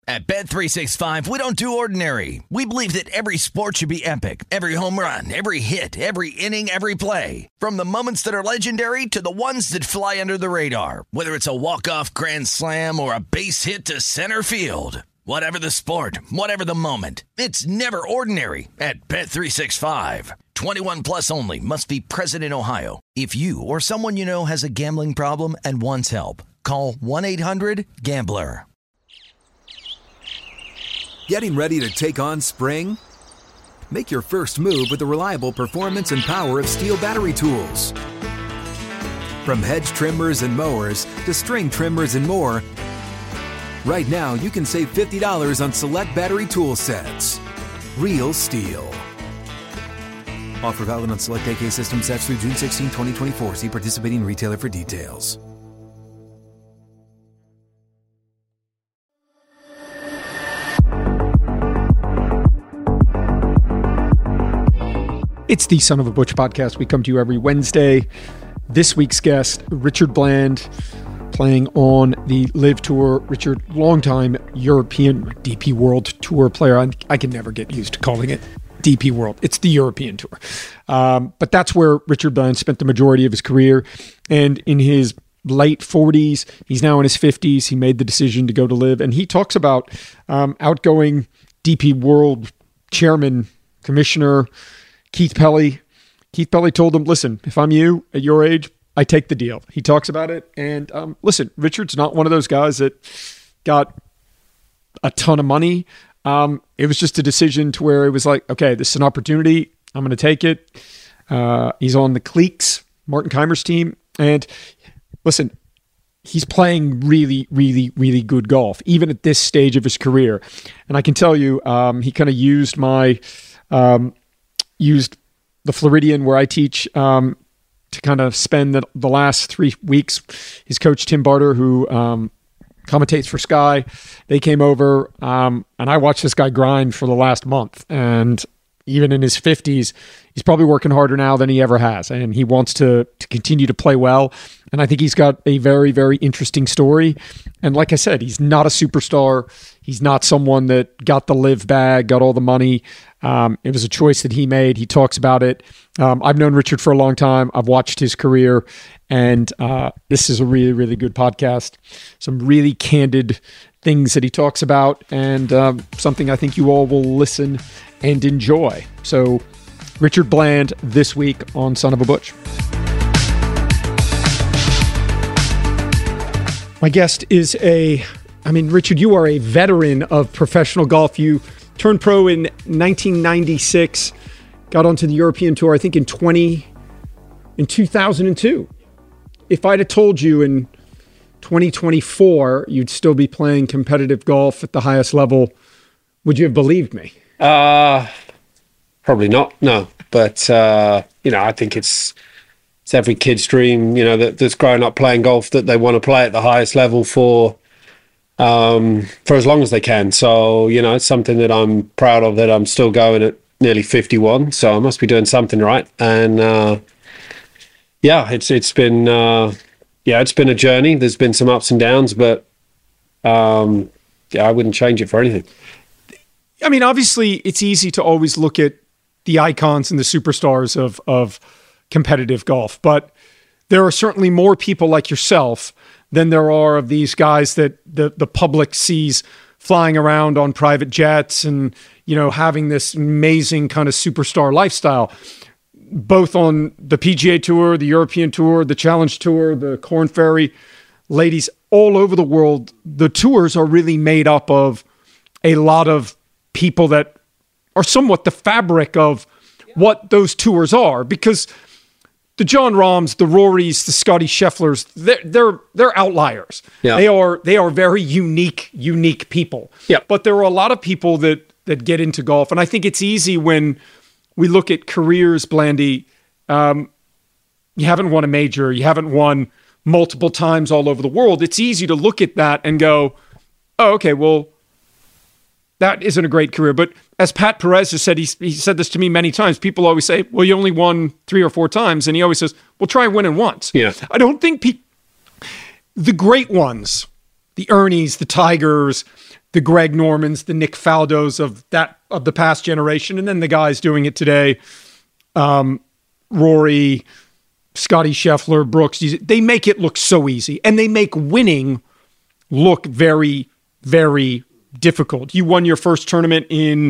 At Bet365, we don't do ordinary. We believe that every sport should be epic. Every home run, every hit, every inning, every play. From the moments that are legendary to the ones that fly under the radar. Whether it's a walk-off grand slam or a base hit to center field. Whatever the sport, whatever the moment. It's never ordinary at Bet365. 21 plus only. Must be present in Ohio. If you or someone you know has a gambling problem and wants help, call 1-800-GAMBLER. Getting ready to take on spring? Make your first move with the reliable performance and power of Steel battery tools. From hedge trimmers and mowers to string trimmers and more, right now you can save $50 on select battery tool sets. Real Steel. Offer valid on select AK system sets through June 16, 2024. See participating retailer for details. It's the Son of a Butch podcast. We come to you every Wednesday. This week's guest, Richard Bland, playing on the LIV Tour. Richard, longtime European DP World Tour player. I can never get used to calling it DP World. It's the European Tour. But that's where Richard Bland spent the majority of his career. And in his late 40s, he's now in his 50s, he made the decision to go to LIV. And he talks about outgoing DP World chairman, commissioner, Keith Pelley. Keith Pelley told him, listen, if I'm you at your age, I take the deal. He talks about it. And listen, Richard's not one of those guys that got a ton of money. It was just a decision to where it was like, okay, this is an opportunity. I'm going to take it. He's on the Cleeks, Martin Keimer's team. And listen, he's playing really, really, really good golf, even at this stage of his career. And I can tell you, he kind of used used the Floridian where I teach to kind of spend the last 3 weeks. His coach, Tim Barter, who commentates for Sky, they came over and I watched this guy grind for the last month. And even in his 50s, he's probably working harder now than he ever has. And he wants to continue to play well. And I think he's got a very, very interesting story. And like I said, he's not a superstar. He's not someone that got the LIV bag, got all the money. It was a choice that he made. He talks about it. I've known Richard for a long time. I've watched his career. And this is a really, really good podcast. Some really candid things that he talks about. And something I think you all will listen and enjoy. So Richard Bland this week on Son of a Butch. My guest is Richard, you are a veteran of professional golf. You turned pro in 1996, got onto the European Tour, I think in 2002. If I'd have told you in 2024 you'd still be playing competitive golf at the highest level, would you have believed me? Probably not, no. But, I think it's every kid's dream, that's growing up playing golf, that they want to play at the highest level for as long as they can. So, it's something that I'm proud of, that I'm still going at nearly 51. So I must be doing something right. And, it's been a journey. There's been some ups and downs, but, I wouldn't change it for anything. I mean, obviously, it's easy to always look at the icons and the superstars of competitive golf, but there are certainly more people like yourself than there are of these guys that the public sees flying around on private jets and, having this amazing kind of superstar lifestyle, both on the PGA Tour, the European Tour, the Challenge Tour, the Korn Ferry, ladies all over the world. The tours are really made up of a lot of people that are somewhat the fabric of what those tours are, because the Jon Rahms, the Rorys, the Scotty Schefflers, they're outliers. Yeah. They are very unique people. Yeah. But there are a lot of people that get into golf, and I think it's easy when we look at careers, Blandy. You haven't won a major, you haven't won multiple times all over the world. It's easy to look at that and go, "Oh, okay, well, that isn't a great career." But as Pat Perez has said, he said this to me many times. People always say, well, you only won 3 or 4 times. And he always says, well, try winning once. Yeah. I don't think the great ones, the Ernies, the Tigers, the Greg Normans, the Nick Faldos of the past generation, and then the guys doing it today, Rory, Scotty Scheffler, Brooks. They make it look so easy, and they make winning look very, very difficult. You won your first tournament in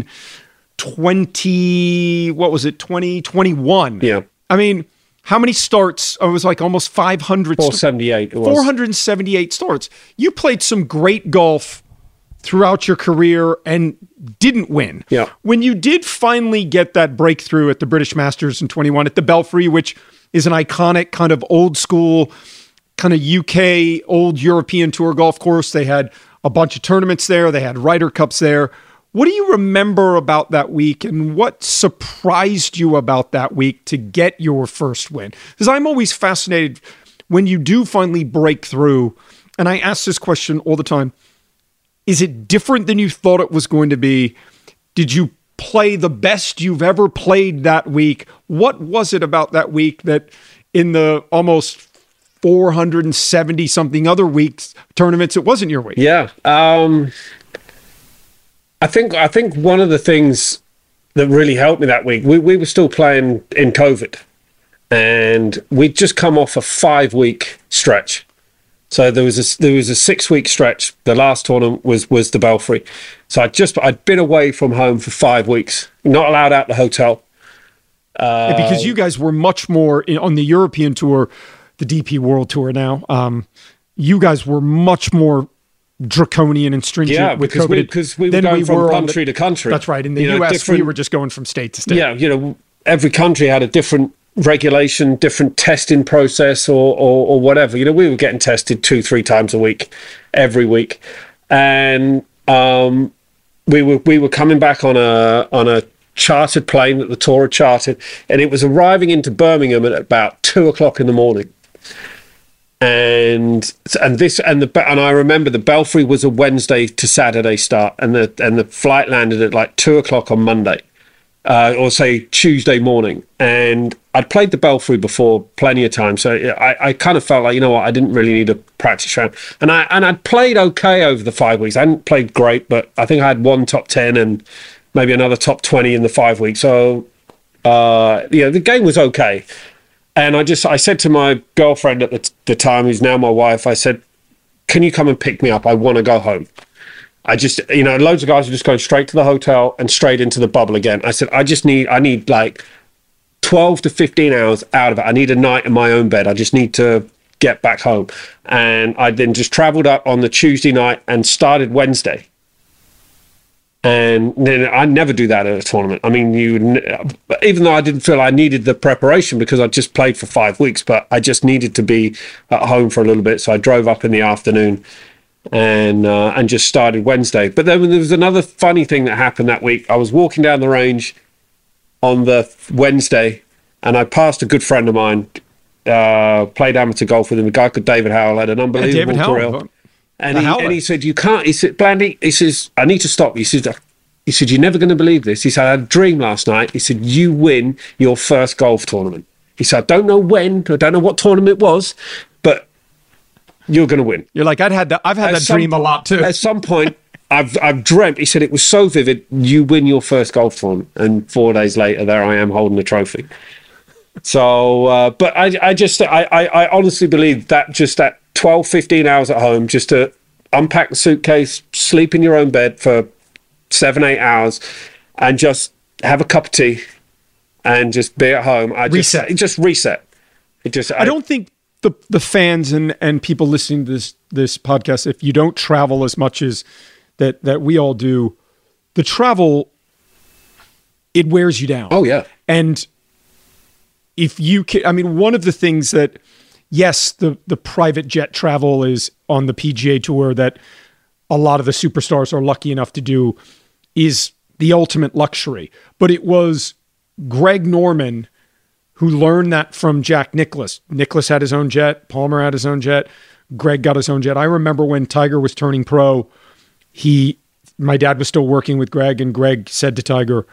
2021. Yeah. I mean, how many starts? It was like almost 500. 478 it was. 478 starts. You played some great golf throughout your career and didn't win. Yeah. When you did finally get that breakthrough at the British Masters in 21 at the Belfry, which is an iconic kind of old school, kind of UK, old European tour golf course. They had a bunch of tournaments there. They had Ryder Cups there. What do you remember about that week, and what surprised you about that week to get your first win? Because I'm always fascinated when you do finally break through, and I ask this question all the time. Is it different than you thought it was going to be? Did you play the best you've ever played that week? What was it about that week that in the almost 470 something other weeks tournaments, it wasn't your week? Yeah. I think one of the things that really helped me that week, we were still playing in COVID, and we'd just come off a 5-week stretch. So there was a 6-week stretch. The last tournament was the Belfry. So I'd been away from home for 5 weeks, not allowed out the hotel. Because you guys were much more on the European tour, the DP World Tour now. You guys were much more draconian and stringent with COVID. Because we were going from country to country. That's right. In the US, we were just going from state to state. Yeah, every country had a different regulation, different testing process or whatever. We were getting tested 2-3 times a week, every week. And we were coming back on a chartered plane that the tour had chartered, and it was arriving into Birmingham at about 2:00 in the morning. And I remember the Belfry was a Wednesday to Saturday start, and the flight landed at like 2:00 on Monday, or say Tuesday morning. And I'd played the Belfry before plenty of times, so I kind of felt like, I didn't really need a practice round. And I'd played okay over the 5 weeks. I hadn't played great, but I think I had one top 10 and maybe another top 20 in the 5 weeks. So the game was okay. And I said to my girlfriend at the time, who's now my wife, I said, can you come and pick me up? I want to go home. Loads of guys are just going straight to the hotel and straight into the bubble again. I said, I need like 12 to 15 hours out of it. I need a night in my own bed. I just need to get back home. And I then just traveled up on the Tuesday night and started Wednesday. And then I never do that at a tournament. I mean, even though I didn't feel I needed the preparation because I just played for 5 weeks, but I just needed to be at home for a little bit. So I drove up in the afternoon and just started Wednesday. But then there was another funny thing that happened that week. I was walking down the range on the Wednesday, and I passed a good friend of mine, played amateur golf with him, a guy called David Howell, had an unbelievable career. And he said, you can't, he said, Blandy, he says, I need to stop. He said, you're never going to believe this. He said, I had a dream last night. He said, you win your first golf tournament. He said, I don't know when, I don't know what tournament it was, but you're going to win. You're like, I've had that dream a lot too. At some point, I've dreamt, he said, it was so vivid, you win your first golf tournament. And 4 days later, there I am holding the trophy. So, but I honestly believe that just that 12, 15 hours at home, just to unpack the suitcase, sleep in your own bed for 7, 8 hours, and just have a cup of tea and just be at home. Reset. I don't think the fans and people listening to this podcast, if you don't travel as much as that we all do, the travel, it wears you down. Oh, yeah. And if you can, one of the things that, yes, the private jet travel is on the PGA Tour that a lot of the superstars are lucky enough to do is the ultimate luxury. But it was Greg Norman who learned that from Jack Nicklaus. Nicklaus had his own jet. Palmer had his own jet. Greg got his own jet. I remember when Tiger was turning pro, my dad was still working with Greg, and Greg said to Tiger,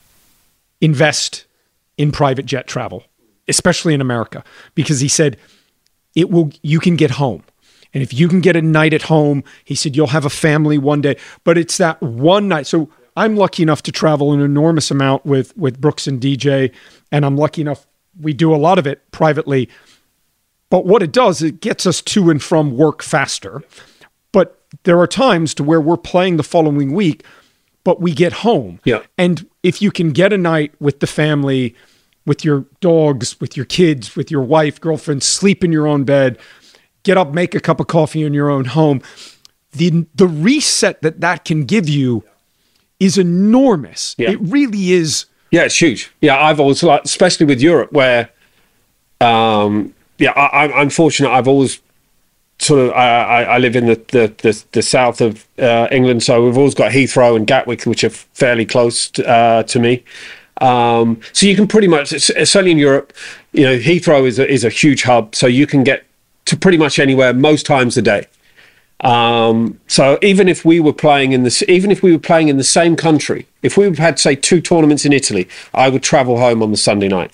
invest in private jet travel, especially in America, because he said, you can get home. And if you can get a night at home, he said, you'll have a family one day. But it's that one night. So I'm lucky enough to travel an enormous amount with Brooks and DJ. And I'm lucky enough, we do a lot of it privately. But what it does, it gets us to and from work faster. But there are times to where we're playing the following week, but we get home. Yeah. And if you can get a night with the family, with your dogs, with your kids, with your wife, girlfriend, sleep in your own bed, get up, make a cup of coffee in your own home, the reset that can give you is enormous. Yeah. It really is. Yeah, it's huge. Yeah, I've always liked, especially with Europe, where, I'm fortunate. I've always sort of, I live in the south of England, so we've always got Heathrow and Gatwick, which are fairly close to me. So you can pretty much, certainly in Europe, Heathrow is a huge hub, so you can get to pretty much anywhere most times a day. So even if we were playing in the same country, if we had, say, 2 tournaments in Italy, I would travel home on the Sunday night.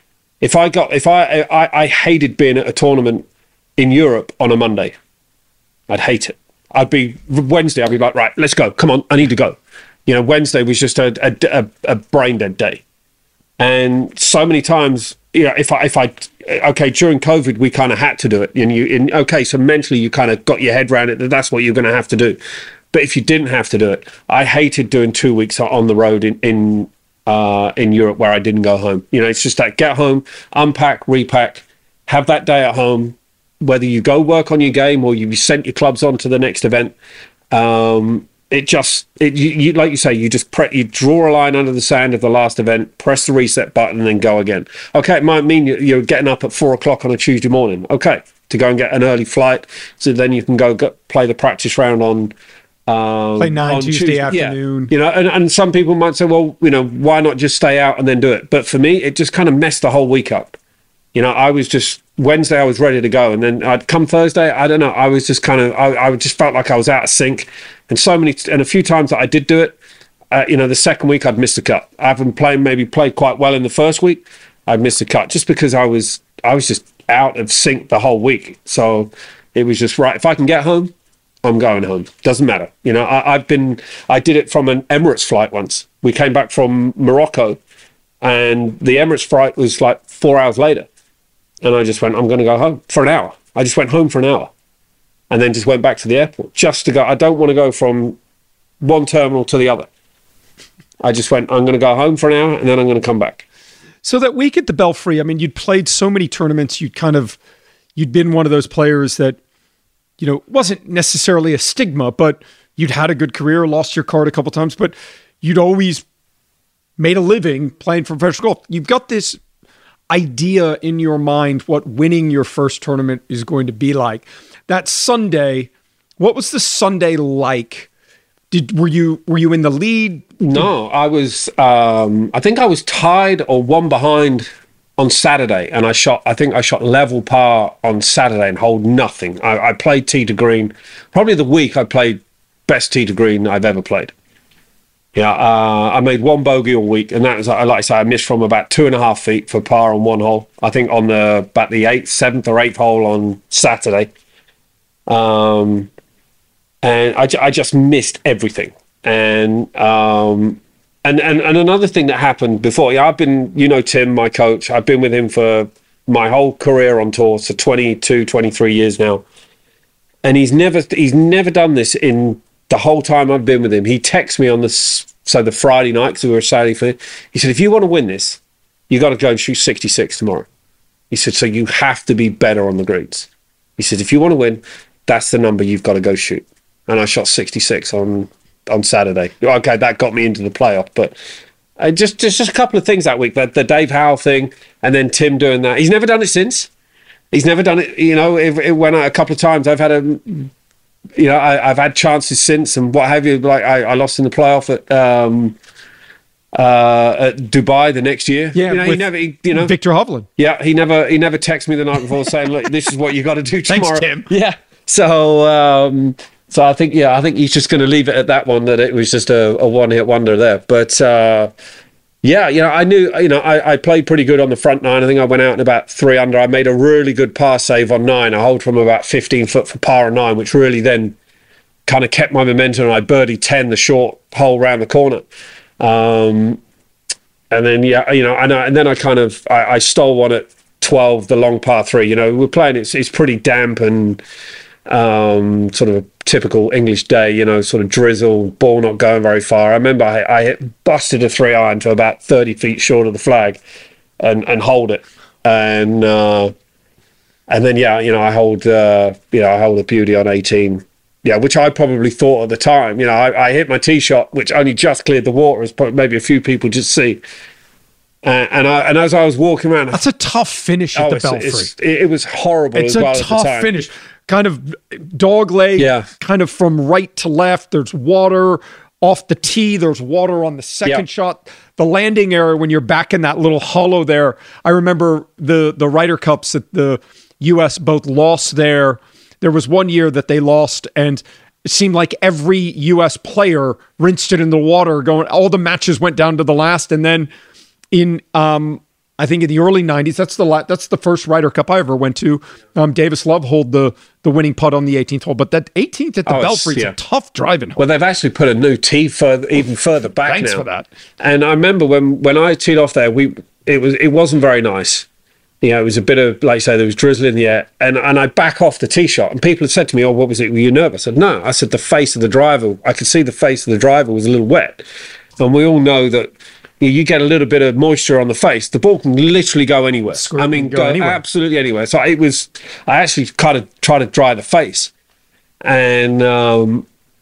I hated being at a tournament in Europe on a Monday. I'd hate it. Wednesday, I'd be like, right, let's go. Come on, I need to go. Wednesday was just a brain dead day. And so many times, during COVID, we kind of had to do it. So mentally you kind of got your head around it, that's what you're going to have to do. But if you didn't have to do it, I hated doing 2 weeks on the road in Europe where I didn't go home. It's just that get home, unpack, repack, have that day at home, whether you go work on your game or you sent your clubs on to the next event. Like you say, you draw a line under the sand of the last event, press the reset button, and then go again. Okay, it might mean you're getting up at 4:00 on a Tuesday morning. Okay, to go and get an early flight, so then you can go play the practice round on. Play 9 Tuesday afternoon. Yeah. And some people might say, well, why not just stay out and then do it? But for me, it just kind of messed the whole week up. I was just Wednesday, I was ready to go, and then I'd come Thursday. I don't know. I was just kind of, I just felt like I was out of sync. And a few times that I did do it, the second week I'd missed a cut. Having played quite well in the first week, I'd missed a cut just because I was just out of sync the whole week. So it was just right. If I can get home, I'm going home. Doesn't matter. I did it from an Emirates flight once. We came back from Morocco, and the Emirates flight was like 4 hours later. And I just went, I'm going to go home for an hour. I just went home for an hour and then just went back to the airport just to go. I don't want to go from one terminal to the other. I just went, I'm going to go home for an hour and then I'm going to come back. So that week at the Belfry, I mean, you'd played so many tournaments, you'd been one of those players that, wasn't necessarily a stigma, but you'd had a good career, lost your card a couple times, but you'd always made a living playing professional golf. You've got this idea in your mind what winning your first tournament is going to be like. That Sunday, what was the Sunday like? Were you in the lead? No, I was. I think I was tied or one behind on Saturday, and I think I shot level par on Saturday and hold nothing. I played tee to green. Probably the week I played best tee to green I've ever played. Yeah, I made one bogey all week, and that was, like I say, I missed from about 2.5 feet for par on one hole. I think on about the 7th or 8th hole on Saturday, and I just missed everything. And another thing that happened before, I've been, Tim, my coach, I've been with him for my whole career on tour, so 22, 23 years now, and he's never done this in the whole time I've been with him. He texts me on the Friday night, because we were Saturday for it. He said, if you want to win this, you got to go and shoot 66 tomorrow. He said, so you have to be better on the greens. He said, if you want to win, that's the number you've got to go shoot. And I shot 66 on Saturday. Okay, that got me into the playoff, but just a couple of things that week. The Dave Howell thing, and then Tim doing that. He's never done it since. He's never done it. It went out a couple of times. I've had I've had chances since and what have you. Like I lost in the playoff at Dubai the next year. Yeah, Victor Hovland. Yeah, he never texted me the night before saying, "Look, this is what you got to do tomorrow." Thanks, Tim. Yeah. So I think he's just going to leave it at that one. That it was just a one-hit wonder there. But Yeah, I knew, I played pretty good on the front nine. I think I went out in about 3 under. I made a really good par save on 9. I holed from about 15 foot for par on 9, which really then kind of kept my momentum. I birdied 10, the short hole round the corner. And then, and then I stole one at 12, the long par 3. We're playing, it's pretty damp and sort of a typical English day, sort of drizzle, ball not going very far. I remember I busted a 3-iron to about 30 feet short of the flag and hold it. And then, I hold a beauty on 18. Yeah, which I probably thought at the time. I hit my tee shot, which only just cleared the water, as maybe a few people just see. And as I was walking around, that's a tough finish at the Belfry. It was horrible. It's as well a tough at the time. finish, kind of dog leg, kind of from right to left. There's water off the tee. There's water on the second shot. The landing area when you're back in that little hollow there. I remember the Ryder Cups that the U.S. both lost there. There was one year that they lost, and it seemed like every U.S. player rinsed it in the water. All the matches went down to the last, and then in I think in the early 90s, that's the first Ryder Cup I ever went to. Davis Love hold the winning putt on the 18th hole, but that 18th at the Belfry is a tough driving hole. Well, they've actually put a new tee even further back. Thanks now. for that. And I remember when I teed off there, it wasn't very nice. It was a bit of, like you say, there was drizzle in the air, and I back off the tee shot, and people had said to me, "Oh, what was it? Were you nervous?" I said, "No." I said, "The face of the driver, I could see the face of the driver was a little wet," and we all know that. You get a little bit of moisture on the face, the ball can literally go anywhere. Go anywhere. Absolutely anywhere. So I actually kind of tried to dry the face, and then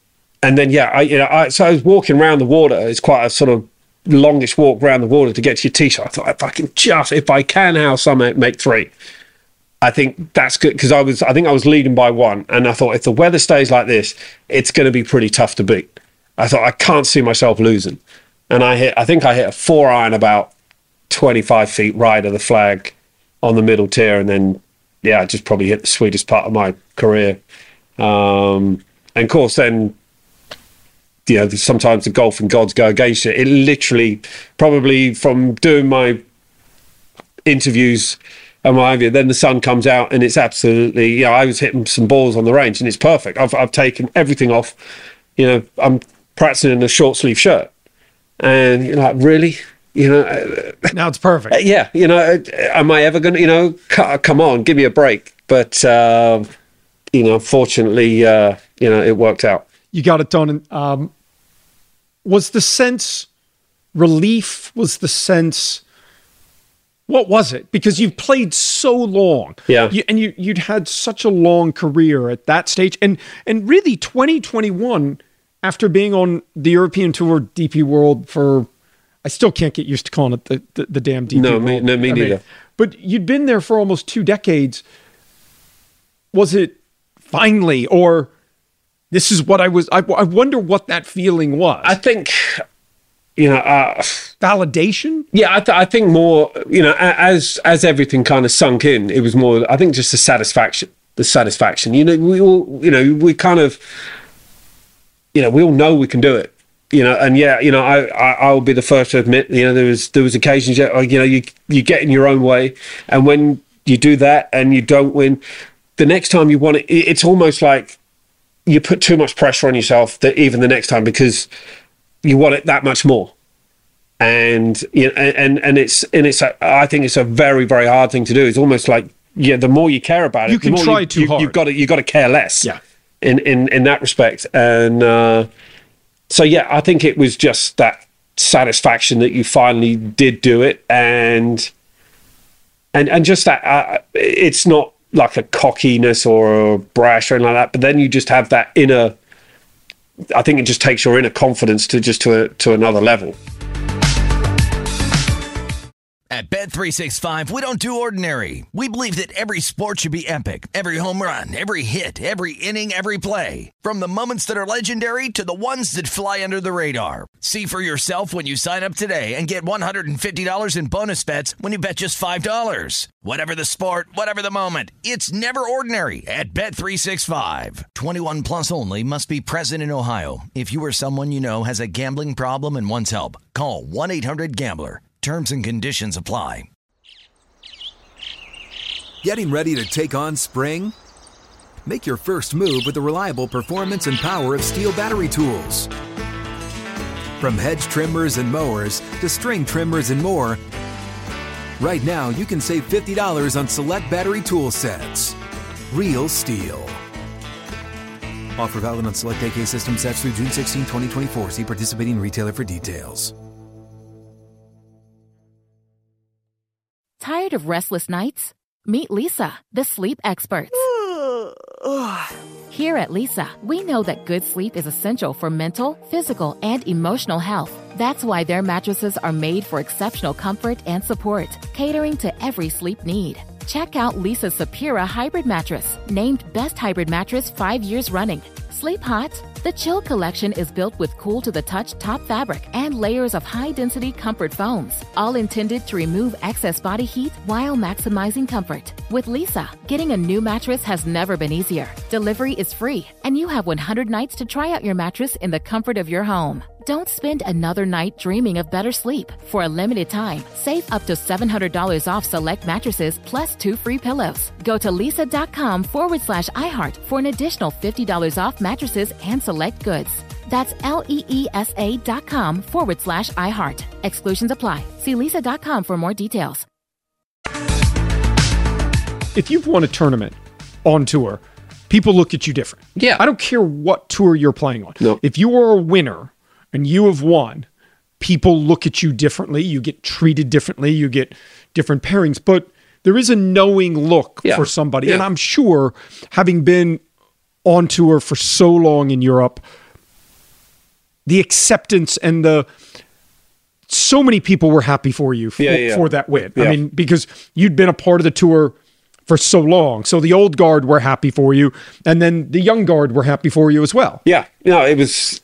so I was walking around the water. It's quite a sort of longish walk around the water to get to your tee shot. I thought if I can how some make 3, I think that's good, because I think I was leading by 1, and I thought if the weather stays like this, it's going to be pretty tough to beat. I thought I can't see myself losing. And I think I hit a 4-iron about 25 feet right of the flag on the middle tier, and then I just probably hit the sweetest putt of my career. And of course, then sometimes the golfing gods go against you. It literally, probably from doing my interviews and what have you, then the sun comes out and it's absolutely. I was hitting some balls on the range and it's perfect. I've taken everything off. I'm practicing in a short sleeve shirt. And you're like, really? Now it's perfect. Am I ever going to, come on, give me a break. But, fortunately, it worked out. You got it done. And, was the sense relief? Was the sense, what was it? Because you've played so long. Yeah. You'd had such a long career at that stage. And really 2021, after being on the European Tour DP World for, I still can't get used to calling it the damn DP World. Me neither. But you'd been there for almost 2 decades. Was it finally, or this is what I wonder what that feeling was. I think, validation? Yeah, I think more, as everything kind of sunk in, it was more, I think just the satisfaction. We all, we kind of, we all know we can do it, and I'll be the first to admit, there was occasions, you get in your own way, and when you do that and you don't win, the next time you want it, it's almost like you put too much pressure on yourself that even the next time, because you want it that much more, and it's I think it's a very, very hard thing to do. It's almost like the more you care about it, you can try too hard. You've got to care less. Yeah. In that respect, and I think it was just that satisfaction that you finally did do it, and just that it's not like a cockiness or a brash or anything like that, but then you just have that inner. I think it just takes your inner confidence to another level. At Bet365, we don't do ordinary. We believe that every sport should be epic. Every home run, every hit, every inning, every play. From the moments that are legendary to the ones that fly under the radar. See for yourself when you sign up today and get $150 in bonus bets when you bet just $5. Whatever the sport, whatever the moment, it's never ordinary at Bet365. 21 plus only. Must be present in Ohio. If you or someone you know has a gambling problem and wants help, call 1-800-GAMBLER. Terms and conditions apply. Getting ready to take on spring? Make your first move with the reliable performance and power of Steel battery tools. From hedge trimmers and mowers to string trimmers and more, right now you can save $50 on select battery tool sets. Real Steel. Offer valid on select AK system sets through June 16, 2024. See participating retailer for details. Tired of restless nights? Meet Lisa, the sleep experts. Here at Lisa, we know that good sleep is essential for mental, physical, and emotional health. That's why their mattresses are made for exceptional comfort and support, catering to every sleep need. Check out Lisa's Sapira Hybrid Mattress, named Best Hybrid Mattress 5 years running. Sleep hot? The Chill Collection is built with cool-to-the-touch top fabric and layers of high-density comfort foams, all intended to remove excess body heat while maximizing comfort. With Lisa, getting a new mattress has never been easier. Delivery is free, and you have 100 nights to try out your mattress in the comfort of your home. Don't spend another night dreaming of better sleep. For a limited time, save up to $700 off select mattresses plus 2 free pillows. Go to lisa.com/iHeart for an additional $50 off mattresses and select goods. That's LEESA.com/iHeart. Exclusions apply. See lisa.com for more details. If you've won a tournament on tour, people look at you different. Yeah. I don't care what tour you're playing on. No. If you are a winner and you have won, people look at you differently. You get treated differently. You get different pairings. But there is a knowing look for somebody. Yeah. And I'm sure, having been on tour for so long in Europe, the acceptance and so many people were happy for you for that win. Yeah. I mean, because you'd been a part of the tour for so long. So the old guard were happy for you, and then the young guard were happy for you as well. Yeah. It was,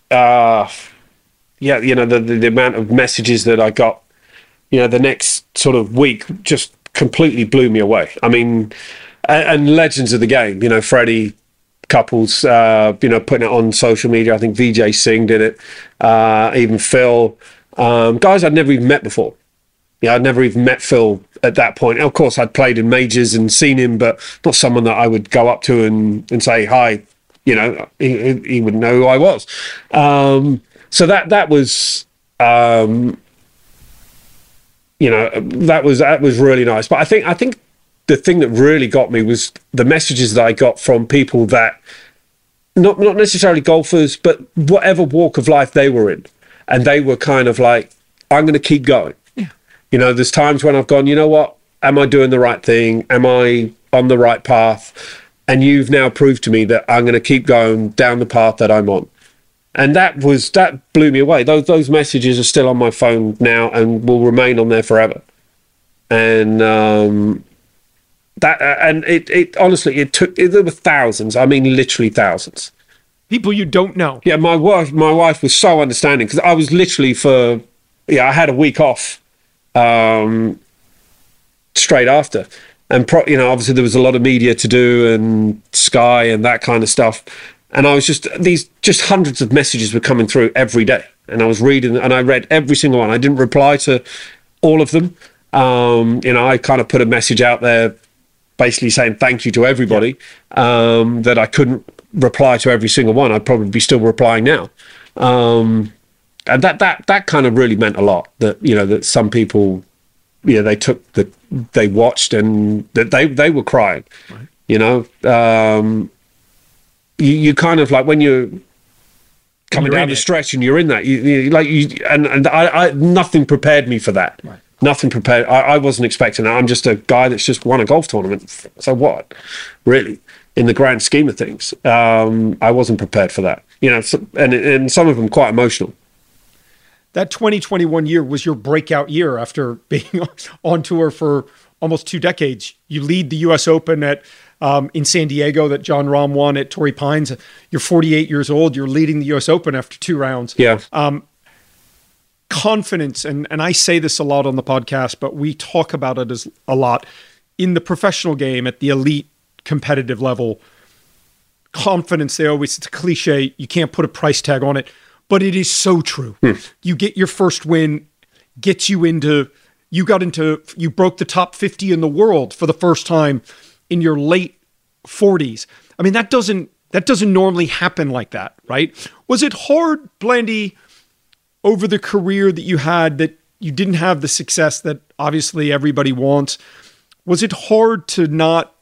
the amount of messages that I got, the next sort of week just completely blew me away. I mean, and legends of the game, Freddie, Couples, putting it on social media. I think Vijay Singh did it, even Phil, guys I'd never even met before. I'd never even met Phil at that point. Of course, I'd played in majors and seen him, but not someone that I would go up to and say hi. He wouldn't know who I was. So that was, that was really nice. But I think the thing that really got me was the messages that I got from people that, not necessarily golfers, but whatever walk of life they were in, and they were kind of like, I'm going to keep going. There's times when I've gone, you know what? Am I doing the right thing? Am I on the right path? And you've now proved to me that I'm going to keep going down the path that I'm on. And that blew me away. Those messages are still on my phone now and will remain on there forever. And it honestly, there were thousands. I mean, literally thousands. People you don't know. Yeah, my wife was so understanding, because I was literally I had a week off straight after, and obviously there was a lot of media to do and Sky and that kind of stuff, and I was just hundreds of messages were coming through every day, and I was reading, and I read every single one. I didn't reply to all of them. I kind of put a message out there basically saying thank you to everybody, that I couldn't reply to every single one. I'd probably be still replying now. And that kind of really meant a lot, that some people, they watched and that they were crying, right. You kind of like, when you're coming down the stretch and you're in that, I nothing prepared me for that. Right. Nothing prepared. I wasn't expecting that. I'm just a guy that's just won a golf tournament. So what, really, in the grand scheme of things? I wasn't prepared for that, and some of them quite emotional. that 2021 year was your breakout year after being on tour for almost 2 decades. You lead the U.S. Open at in San Diego that Jon Rahm won at Torrey Pines. You're 48 years old. You're leading the U.S. Open after 2 rounds. Yeah. Confidence, and I say this a lot on the podcast, but we talk about it as a lot in the professional game at the elite competitive level. Confidence, it's a cliche. You can't put a price tag on it, but it is so true. You get your first win, gets you you broke the top 50 in the world for the first time in your late 40s. I mean, that doesn't normally happen like that, right? Was it hard, Blandy, over the career that you had, that you didn't have the success that obviously everybody wants? Was it hard to not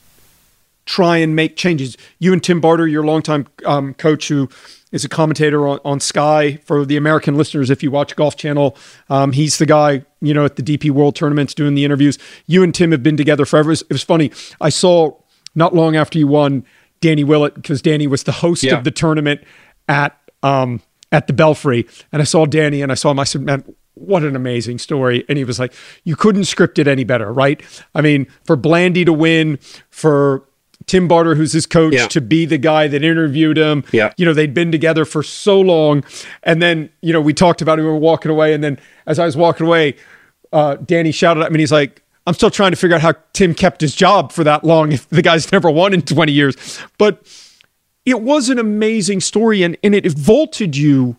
try and make changes? You and Tim Barter, your longtime coach, who is a commentator on Sky for the American listeners, if you watch Golf Channel, he's the guy, at the DP World tournaments doing the interviews. You and Tim have been together forever. It was funny. I saw not long after you won Danny Willett, because Danny was the host of the tournament at the Belfry, and I saw Danny and I saw him. I said, man, what an amazing story. And he was like, you couldn't script it any better, right? I mean, for Blandy to win, for Tim Barter, who's his coach, to be the guy that interviewed him. Yeah. They'd been together for so long. And then, we talked about it, we were walking away. And then as I was walking away, Danny shouted at me and he's like, I'm still trying to figure out how Tim kept his job for that long if the guy's never won in 20 years. But it was an amazing story, and it vaulted you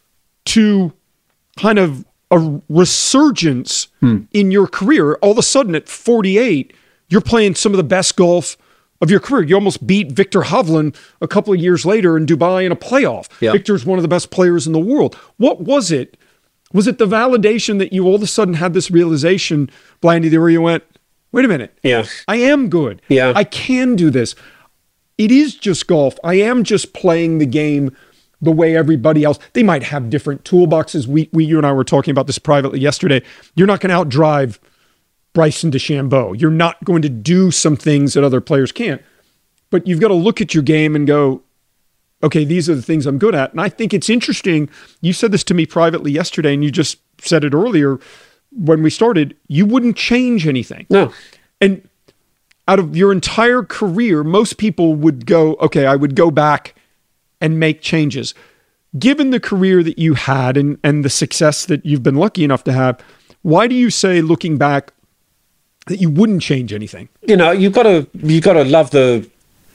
to kind of a resurgence in your career. All of a sudden at 48, you're playing some of the best golf of your career. You almost beat Victor Hovland a couple of years later in Dubai in a playoff. Yeah. Victor's one of the best players in the world. What was it? Was it the validation that you all of a sudden had this realization, Blandy, where you went, wait a minute, I am good. Yeah. I can do this. It is just golf. I am just playing the game the way everybody else. They might have different toolboxes. You and I were talking about this privately yesterday. You're not going to outdrive Bryson DeChambeau. You're not going to do some things that other players can't. But you've got to look at your game and go, okay, these are the things I'm good at. And I think it's interesting. You said this to me privately yesterday, and you just said it earlier when we started. You wouldn't change anything. No. And out of your entire career, most people would go, okay, I would go back and make changes. Given the career that you had and the success that you've been lucky enough to have, why do you say, looking back, that you wouldn't change anything? You've got to love the,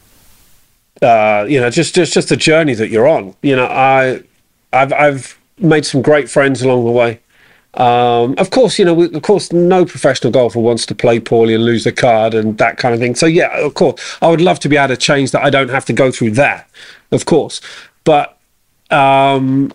just the journey that you're on. I've made some great friends along the way. Of course, no professional golfer wants to play poorly and lose a card and that kind of thing. So yeah, of course, I would love to be able to change that. I don't have to go through that, of course. But, you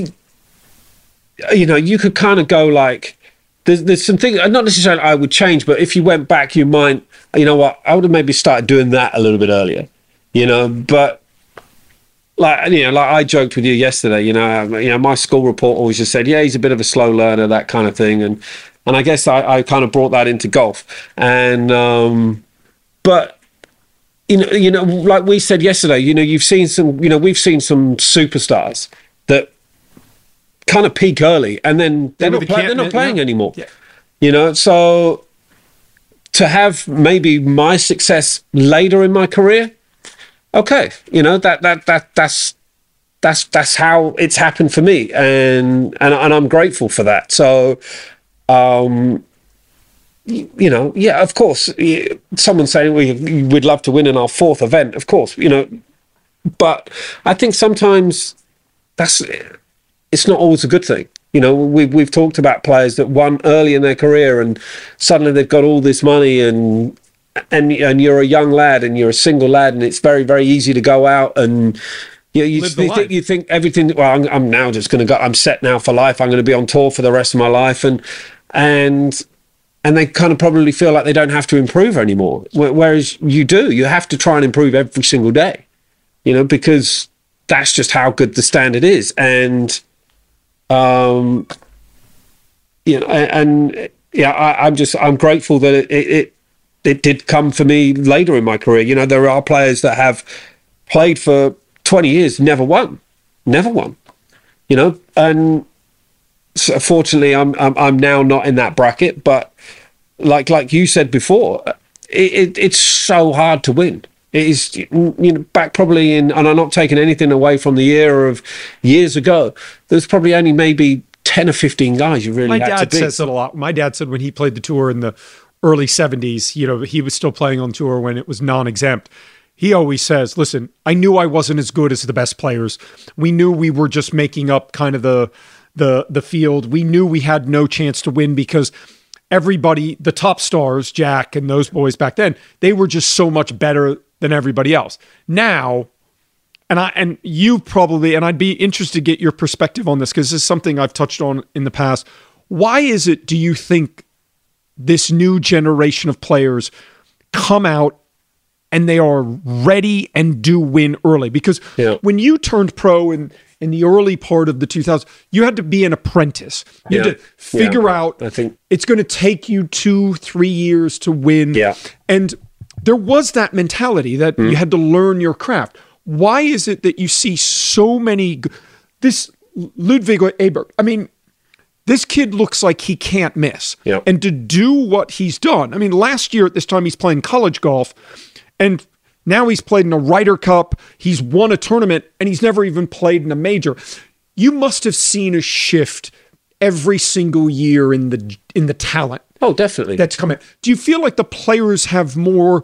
could kind of go like, there's some things, not necessarily I would change, but if you went back, you might, I would have maybe started doing that a little bit earlier, but like I joked with you yesterday, my school report always just said, yeah, he's a bit of a slow learner, that kind of thing. And I guess I kind of brought that into golf. And, but, like we said yesterday, we've seen some superstars that kind of peak early and then they're not playing anymore. Yeah. So to have maybe my success later in my career, okay, that's how it's happened for me, and I'm grateful for that. So, yeah, of course, someone saying we'd love to win in our 4th event, of course, but I think sometimes it's not always a good thing. We've talked about players that won early in their career and suddenly they've got all this money and you're a young lad and you're a single lad and it's very, very easy to go out and you think everything, well, I'm now just going to go, I'm set now for life. I'm going to be on tour for the rest of my life. And they kind of probably feel like they don't have to improve anymore. Whereas you do, you have to try and improve every single day, because that's just how good the standard is. And, I'm grateful that it did come for me later in my career. There are players that have played for 20 years, never won, and fortunately, I'm now not in that bracket. But like you said before, it's so hard to win. It is, back probably in, and I'm not taking anything away from the era of years ago. There's probably only maybe 10 or 15 guys you really had to beat. My dad says it a lot. My dad said when he played the tour in the early 70s, he was still playing on tour when it was non-exempt. He always says, listen, I knew I wasn't as good as the best players. We knew we were just making up kind of the field. We knew we had no chance to win because everybody, the top stars, Jack and those boys back then, they were just so much better than everybody else. Now, and you probably, and I'd be interested to get your perspective on this because this is something I've touched on in the past. Why is it, do you think, this new generation of players come out and they are ready and do win early? Because when you turned pro in the early part of the 2000s, you had to be an apprentice. You had to figure out, I think it's going to take you 2-3 years to win. Yeah. And there was that mentality that you had to learn your craft. Why is it that you see so many, this Ludwig Aberg, I mean, this kid looks like he can't miss. Yep. And to do what he's done, I mean, last year at this time he's playing college golf, and now he's played in a Ryder Cup, he's won a tournament, and he's never even played in a major. You must have seen a shift every single year in the talent. Oh, definitely. That's coming. Do you feel like the players have more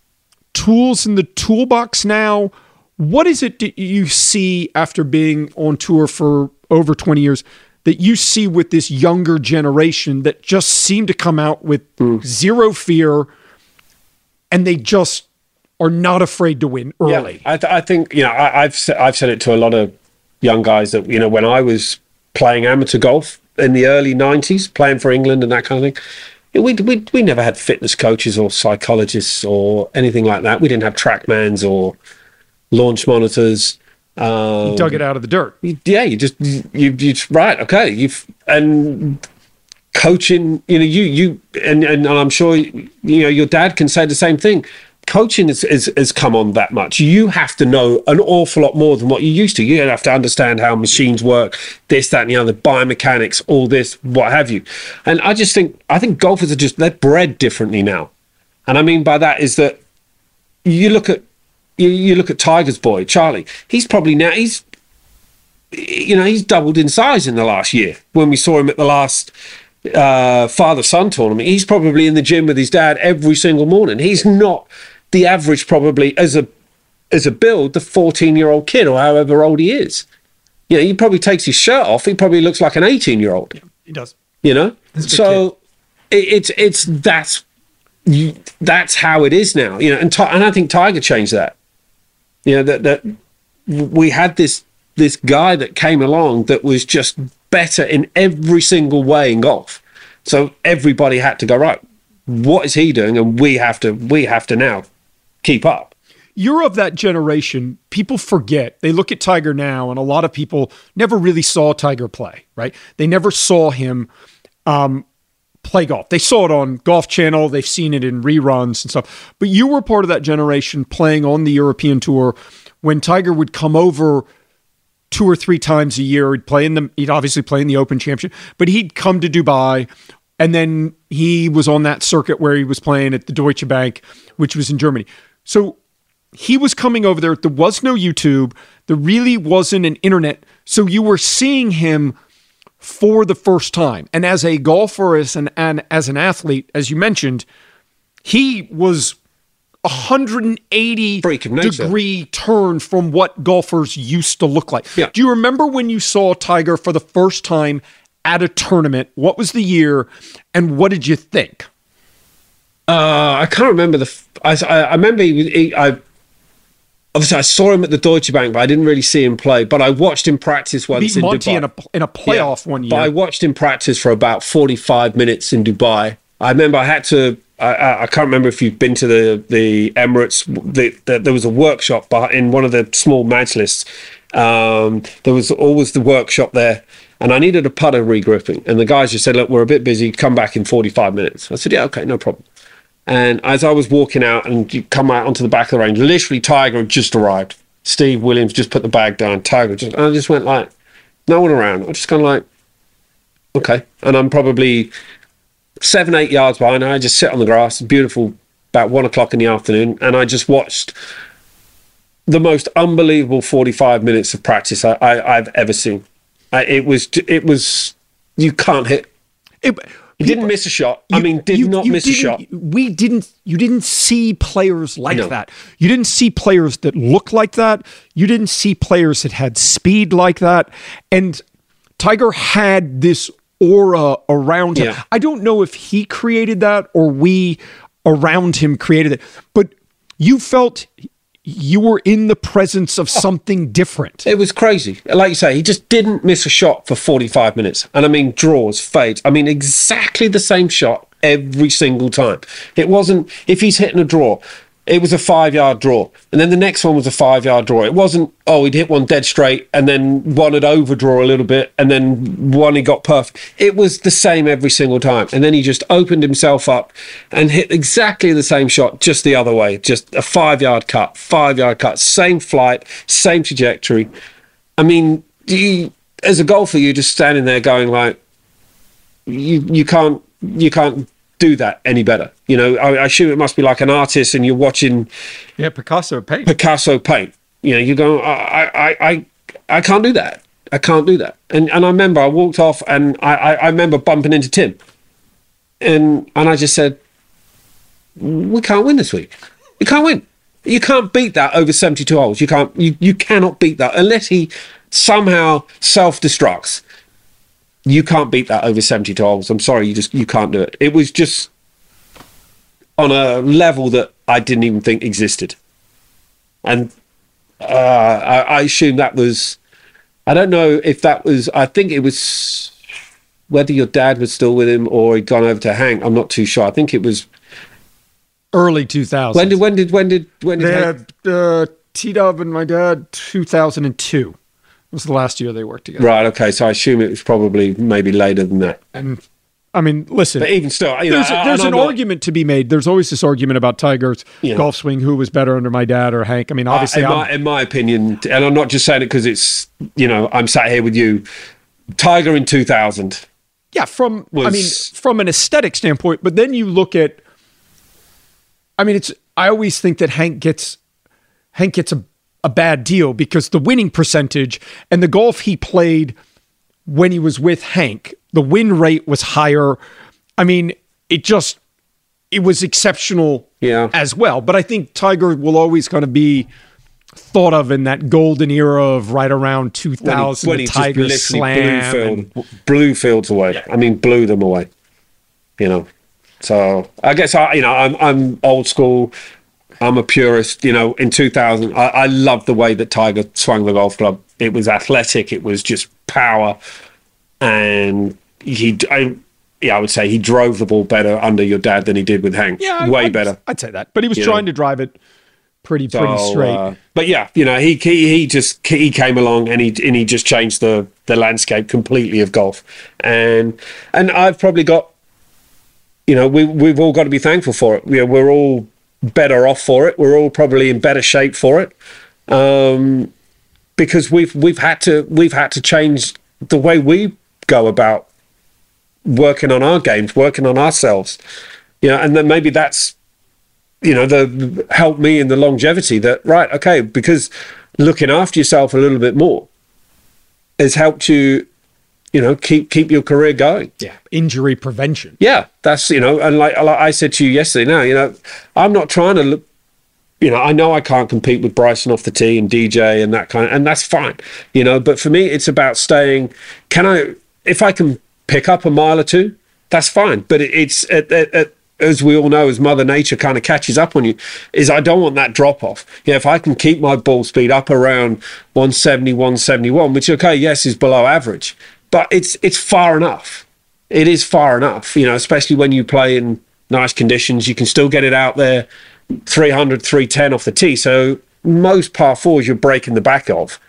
tools in the toolbox now? What is it that you see after being on tour for over 20 years that you see with this younger generation that just seem to come out with zero fear and they just are not afraid to win early? Yeah, I think, I've said it to a lot of young guys that, when I was playing amateur golf in the early 90s, playing for England and that kind of thing, we never had fitness coaches or psychologists or anything like that. We didn't have TrackMans or launch monitors. You dug it out of the dirt. You right. Okay. And coaching, and I'm sure, your dad can say the same thing. Coaching has come on that much. You have to know an awful lot more than what you used to. You have to understand how machines work, this, that, and the other, biomechanics, all this, what have you. And I think golfers are they're bred differently now. And I mean by that is that you look at Tiger's boy, Charlie. He's probably now, he's doubled in size in the last year. When we saw him at the last father-son tournament, he's probably in the gym with his dad every single morning. He's not the average, probably, as a build, the 14-year-old kid or however old he is. He probably takes his shirt off. He probably looks like an 18-year-old. Yeah, he does. So that's how it is now. And I think Tiger changed that. That we had this guy that came along that was just better in every single way in golf. So everybody had to go, right, what is he doing? And we have to now keep up. You're of that generation. People forget. They look at Tiger now, and a lot of people never really saw Tiger play, right? They never saw him play golf. They saw it on Golf Channel. They've seen it in reruns and stuff. But you were part of that generation playing on the European Tour when Tiger would come over 2 or 3 times a year. He'd obviously play in the Open Championship, but he'd come to Dubai, and then he was on that circuit where he was playing at the Deutsche Bank, which was in Germany. So he was coming over there. There was no YouTube. There really wasn't an internet. So you were seeing him for the first time. And as a golfer and as an athlete, as you mentioned, he was 180 degree turn from what golfers used to look like. Yeah. Do you remember when you saw Tiger for the first time at a tournament? What was the year and what did you think? I can't remember I remember obviously I saw him at the Deutsche Bank, but I didn't really see him play. But I watched him practice once in Monty Dubai. in a playoff one year. But I watched him practice for about 45 minutes in Dubai. I remember I had to. I can't remember if you've been to the Emirates. There was a workshop in one of the small majlis. There was always the workshop there, and I needed a putter regripping. And the guys just said, "Look, we're a bit busy. Come back in 45 minutes." I said, "Yeah, okay, no problem." And as I was walking out and you come out onto the back of the range, literally Tiger had just arrived. Steve Williams just put the bag down. Tiger and I just went like, no one around. I just kind of like, Okay. And I'm probably 7-8 yards behind. I just sit on the grass, beautiful, about 1 o'clock in the afternoon, and I just watched the most unbelievable 45 minutes of practice I've ever seen. It was you can't hit. He didn't miss a shot. Did not miss a shot. You didn't see players like No. that. You didn't see players that looked like that. You didn't see players that had speed like that. And Tiger had this aura around him. Yeah. I don't know if he created that or we around him created it, but you felt you were in the presence of something different. It was crazy. Like you say, he just didn't miss a shot for 45 minutes. And I mean, draws, fades. I mean, exactly the same shot every single time. It wasn't, if he's hitting a draw, it was a 5-yard draw. And then the next one was a 5-yard draw. It wasn't, he'd hit one dead straight and then one had overdraw a little bit and then one he got perfect. It was the same every single time. And then he just opened himself up and hit exactly the same shot, just the other way. Just a 5-yard cut, same flight, same trajectory. I mean, as a golfer, you're just standing there going like, you can't do that any better. I assume it must be like an artist and you're watching Picasso paint. You go, I can't do that. I can't do that. And I remember I walked off and I remember bumping into Tim. And I just said, we can't win this week. You can't win. You can't beat that over 72 holes. You cannot beat that unless he somehow self-destructs. You can't beat that over 72 holes. I'm sorry, you can't do it. It was just on a level that I didn't even think existed. And I assume that was, I don't know if that was, I think it was whether your dad was still with him or he'd gone over to Hank. I'm not too sure. I think it was early 2000s. When did they had T-Dub and my dad 2002 was the last year they worked together. Right, okay, so I assume it was probably maybe later than that. And I mean, listen, but even still, there's an argument to be made. There's always this argument about Tiger's golf swing, who was better under my dad or Hank. I mean, obviously, in my opinion, and I'm not just saying it because it's, I'm sat here with you, Tiger in 2000. Yeah, from an aesthetic standpoint, but then you look at, I always think that Hank gets a bad deal because the winning percentage and the golf he played when he was with Hank, the win rate was higher. I mean, it was exceptional as well. But I think Tiger will always kind of be thought of in that golden era of right around 2000. When he Tiger just Slam. blew fields away. Yeah. I mean, blew them away. So I guess I'm old school. I'm a purist. In 2000, I loved the way that Tiger swung the golf club. It was athletic. It was just power. And I would say he drove the ball better under your dad than he did with Hank. Yeah, way better. I'd say that. But he was trying to drive it pretty straight. But yeah, he came along and he just changed the landscape completely of golf. And I've probably got, we've all got to be thankful for it. We're all better off for it. We're all probably in better shape for it, because we've had to change the way we go about working on our games, working on ourselves. And then maybe that's the help me in the longevity that because looking after yourself a little bit more has helped you. Keep your career going. Yeah, injury prevention. Yeah, that's and like I said to you yesterday. Now I'm not trying to look. I know I can't compete with Bryson off the tee and DJ and that and that's fine. But for me, it's about staying. If I can pick up a mile or two, that's fine. But it's as we all know, as Mother Nature kind of catches up on you, is I don't want that drop off. If I can keep my ball speed up around 170, 171, which yes is below average. But it's far enough. It is far enough, especially when you play in nice conditions. You can still get it out there 300, 310 off the tee. So most par fours you're breaking the back of.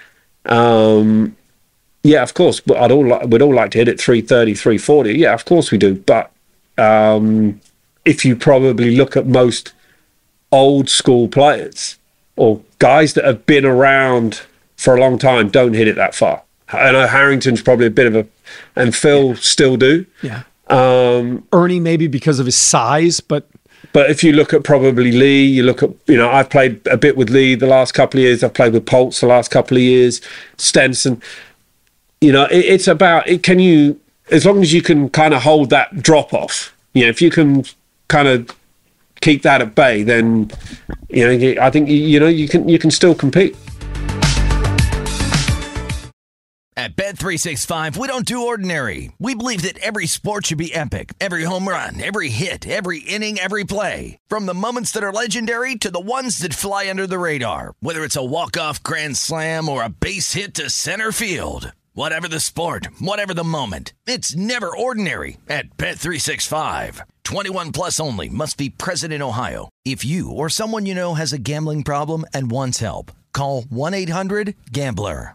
Yeah, of course. We'd all like to hit it 330, 340. Yeah, of course we do. But if you probably look at most old school players or guys that have been around for a long time, don't hit it that far. I know Harrington's probably a bit of and Phil still do. Yeah. Ernie maybe because of his size, but if you look at probably Lee, you look at, I've played a bit with Lee the last couple of years. I've played with Poltz the last couple of years, Stenson. It's about, can you, as long as you can kind of hold that drop off, if you can kind of keep that at bay, then, I think, you can still compete. At Bet365, we don't do ordinary. We believe that every sport should be epic. Every home run, every hit, every inning, every play. From the moments that are legendary to the ones that fly under the radar. Whether it's a walk-off grand slam or a base hit to center field. Whatever the sport, whatever the moment. It's never ordinary at Bet365. 21 plus only. Must be present in Ohio. If you or someone you know has a gambling problem and wants help, call 1-800-GAMBLER.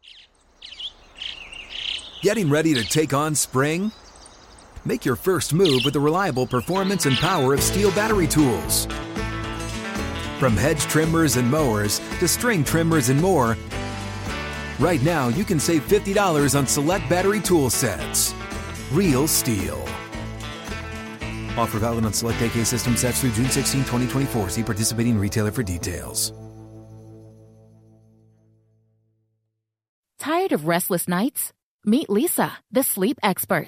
Getting ready to take on spring? Make your first move with the reliable performance and power of Steel battery tools. From hedge trimmers and mowers to string trimmers and more, right now you can save $50 on select battery tool sets. Real Steel. Offer valid on select AK system sets through June 16, 2024. See participating retailer for details. Tired of restless nights? Meet Leesa, the sleep experts.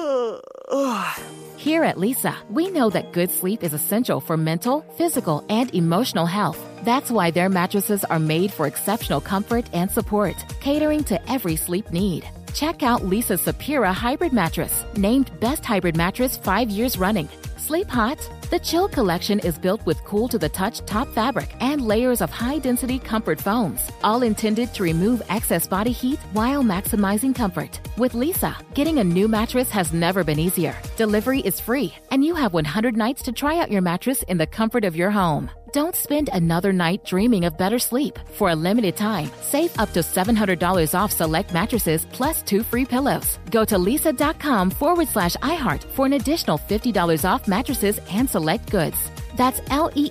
Here at Leesa, we know that good sleep is essential for mental, physical, and emotional health. That's why their mattresses are made for exceptional comfort and support, catering to every sleep need. Check out Leesa's Sapira Hybrid Mattress, named Best Hybrid Mattress 5 years running. Sleep hot? The Chill Collection is built with cool-to-the-touch top fabric and layers of high-density comfort foams, all intended to remove excess body heat while maximizing comfort. With Leesa, getting a new mattress has never been easier. Delivery is free, and you have 100 nights to try out your mattress in the comfort of your home. Don't spend another night dreaming of better sleep. For a limited time, save up to $700 off select mattresses plus 2 free pillows. Go to leesa.com/iHeart for an additional $50 off mattresses and select goods. That's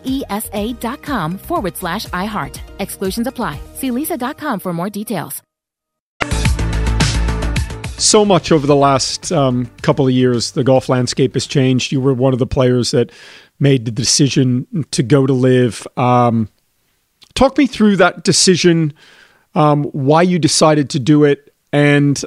LEESA.com/iHeart. Exclusions apply. See leesa.com for more details. So much over the last couple of years, the golf landscape has changed. You were one of the players that made the decision to go to LIV. Talk me through that decision, why you decided to do it, and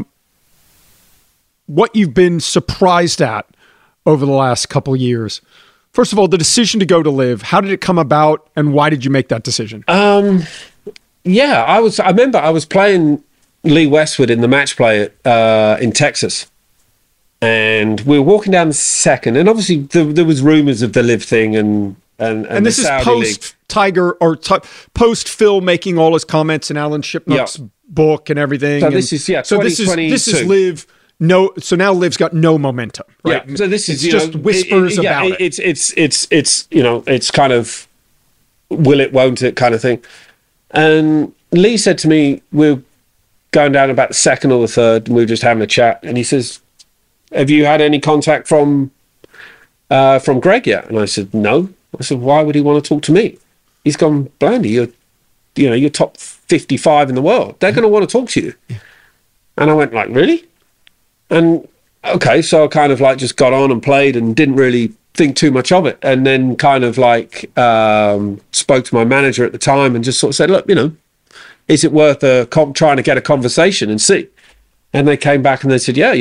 what you've been surprised at over the last couple of years. First of all, the decision to go to LIV, how did it come about, and why did you make that decision? I remember I was playing Lee Westwood in the match play in Texas. And we were walking down the second, and obviously there was rumors of the LIV thing, and this is post Tiger or post Phil making all his comments in Alan Shipnuck's book and everything. So this is this is LIV. No, so now LIV's got no momentum. Right? Yeah. So this is just whispers about it. It's kind of will it, won't it kind of thing. And Lee said to me, we're going down about the second or the third, and we were just having a chat, and he says, have you had any contact from Greg yet? And I said, no. I said, why would he want to talk to me? He's gone, Blandy, you're top 55 in the world. They're going to want to talk to you. Yeah. And I went like, really? And okay, so I kind of like just got on and played and didn't really think too much of it. And then kind of like spoke to my manager at the time and just sort of said, look, is it worth trying to get a conversation and see? And they came back and they said, yeah,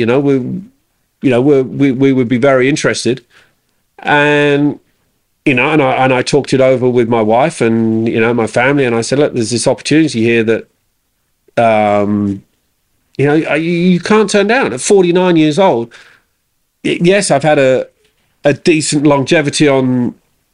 we would be very interested. And, and I talked it over with my wife and, my family. And I said, look, there's this opportunity here that, you can't turn down. At 49 years old, yes, I've had a decent longevity on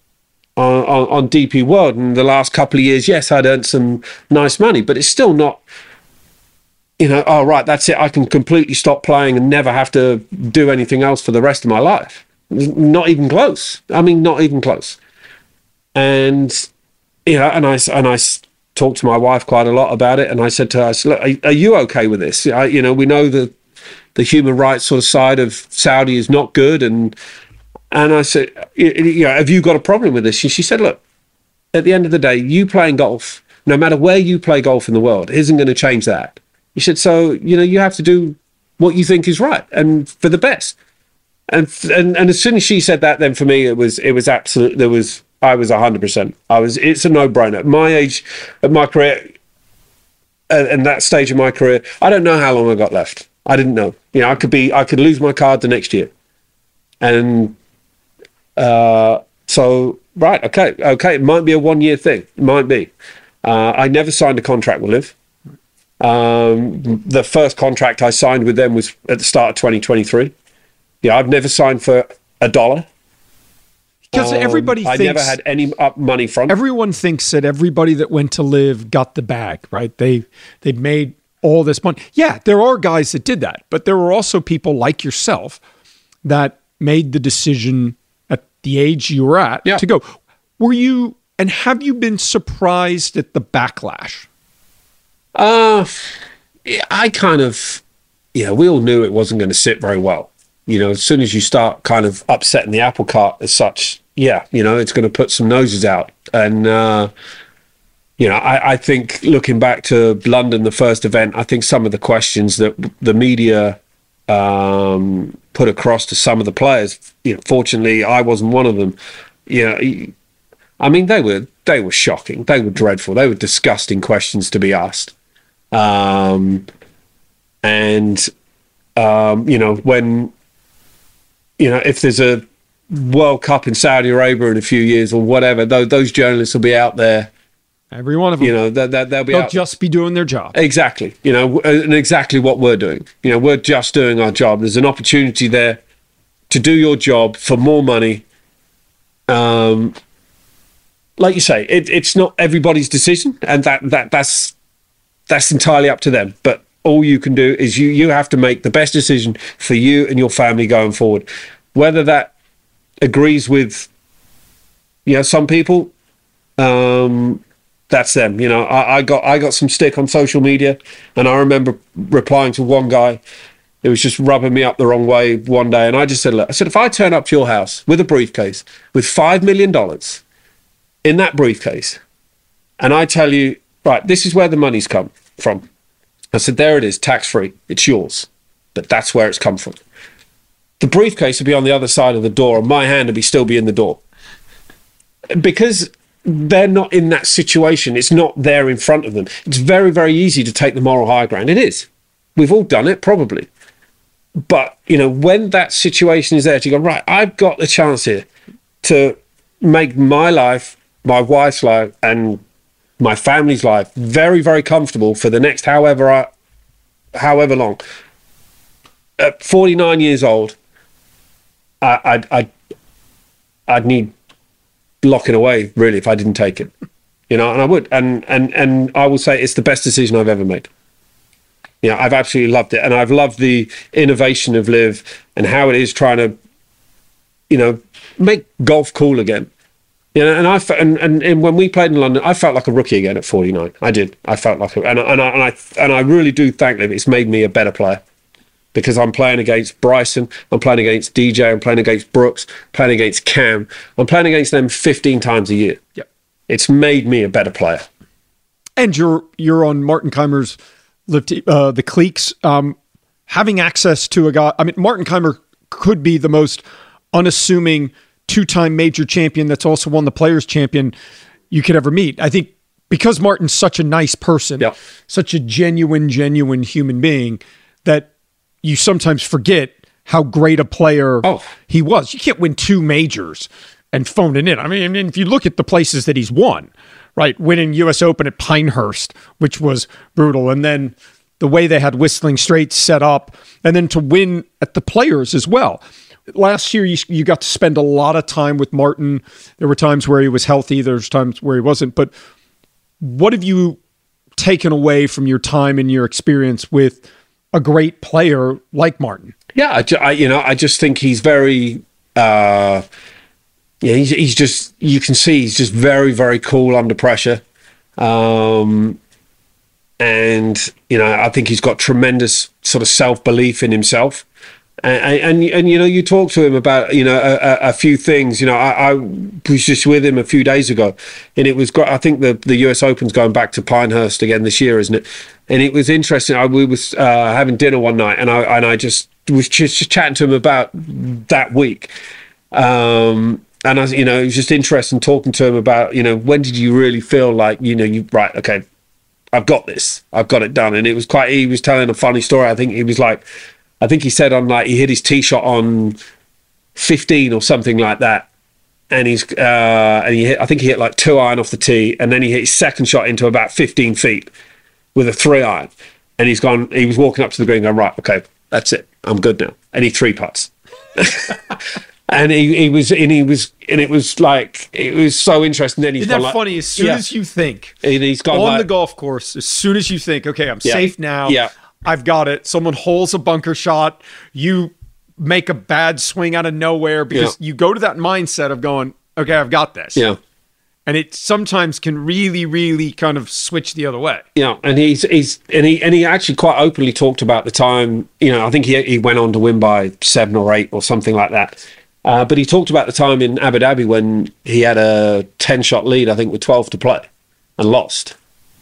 DP World. And the last couple of years, yes, I'd earned some nice money, but it's still not, oh, right, that's it. I can completely stop playing and never have to do anything else for the rest of my life. Not even close. I mean, not even close. And, and I talked to my wife quite a lot about it. And I said to her, look, are you okay with this? We know the human rights sort of side of Saudi is not good. And I said, have you got a problem with this? She said, look, at the end of the day, you playing golf, no matter where you play golf in the world, isn't going to change that. He said, so, you have to do what you think is right and for the best. And as soon as she said that, then for me, it was absolute. I was 100%. It's a no-brainer. At my age, at my career, and that stage of my career, I don't know how long I got left. I didn't know. I could lose my card the next year. And so, right, okay, it might be a 1-year thing. It might be. I never signed a contract with Liv. The first contract I signed with them was at the start of 2023. I've never signed for $1. Because everybody thinks... I never had any money from... Everyone thinks that everybody that went to Liv got the bag, right? They made all this money. Yeah, there are guys that did that, but there were also people like yourself that made the decision at the age you were at to go. Were you... And have you been surprised at the backlash? I kind of... we all knew it wasn't going to sit very well. As soon as you start kind of upsetting the apple cart as such, it's going to put some noses out. And, I think looking back to London, the first event, I think some of the questions that the media put across to some of the players, fortunately, I wasn't one of them. I mean, they were shocking. They were dreadful. They were disgusting questions to be asked. When... if there's a World Cup in Saudi Arabia in a few years or whatever, those journalists will be out there. Every one of them. They'll just be doing their job. Exactly. And exactly what we're doing. We're just doing our job. There's an opportunity there to do your job for more money. Like you say, it's not everybody's decision, and that's entirely up to them. But all you can do is you have to make the best decision for you and your family going forward. Whether that agrees with, some people, that's them. I got some stick on social media, and I remember replying to one guy who was just rubbing me up the wrong way one day. And I just said, look, if I turn up to your house with a briefcase with $5 million in that briefcase, and I tell you, right, this is where the money's come from. I said, there it is, tax-free. It's yours. But that's where it's come from. The briefcase would be on the other side of the door, and my hand would still be in the door. Because they're not in that situation. It's not there in front of them. It's very, very easy to take the moral high ground. It is. We've all done it, probably. But, when that situation is there, to go, right, I've got the chance here to make my life, my wife's life, and my family's life very, very comfortable for the next however long. At 49 years old, I'd need locking away, really, if I didn't take it. And I would. And I will say it's the best decision I've ever made. I've absolutely loved it. And I've loved the innovation of Liv and how it is trying to, make golf cool again. And when we played in London, I felt like a rookie again at 49. I did. I felt like and I really do thank Liv. It's made me a better player because I'm playing against Bryson, I'm playing against DJ, I'm playing against Brooks, playing against Cam. I'm playing against them 15 times a year. Yep. It's made me a better player. And you're on Martin Kaymer's the cliques. Having access to a guy. I mean, Martin Kaymer could be the most unassuming two-time major champion that's also won the Players' Champion you could ever meet. I think because Martin's such a nice person, such a genuine human being, that you sometimes forget how great a player he was. You can't win two majors and phone it in. I mean, if you look at the places that he's won, right, winning U.S. Open at Pinehurst, which was brutal, and then the way they had Whistling Straits set up, and then to win at the Players as well. Last year, you got to spend a lot of time with Martin. There were times where he was healthy. There's times where he wasn't. But what have you taken away from your time and your experience with a great player like Martin? Yeah, I just think he's very, he's just, you can see he's just very, very cool under pressure. And, I think he's got tremendous sort of self-belief in himself. And you know, you talk to him about, you know, a few things. You know, I was just with him a few days ago, and it was great. I think the US Open's going back to Pinehurst again this year, isn't it? And it was interesting. We was having dinner one night, and I just was just chatting to him about that week. And I, you know, it was just interesting talking to him about, you know, when did you really feel like, you know, right, okay, I've got this, I've got it done. And it was he was telling a funny story. I think he said on, like, he hit his tee shot on 15 or something like that. And I think he hit like 2 iron off the tee, and then he hit his second shot into about 15 feet with a 3 iron. And he was walking up to the green going, right, okay, that's it, I'm good now. And he 3 putts. And it was like, it was so interesting. Then Isn't that funny? As soon as you think he's gone on the golf course, as soon as you think, okay, I'm safe now. Yeah. I've got it. Someone holes a bunker shot. You make a bad swing out of nowhere because you go to that mindset of going, okay, I've got this. Yeah. And it sometimes can really, really kind of switch the other way. Yeah, and he actually quite openly talked about the time. You know, I think he went on to win by 7 or 8 or something like that. But he talked about the time in Abu Dhabi when he had a 10-shot lead, I think, with 12 to play, and lost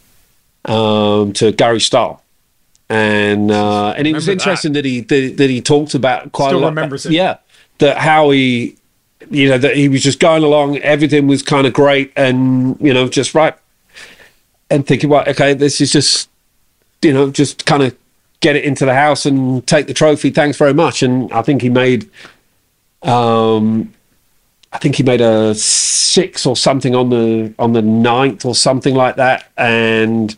to Gary Stahl. And it was interesting that he talked about quite a lot. Still remembers it. Yeah, that how he, you know, that he was just going along, everything was kind of great, and, you know, just right, and thinking, well, okay, this is just, you know, just kind of get it into the house and take the trophy. Thanks very much. And I think he made. I think he made a 6 or something on the 9th or something like that, and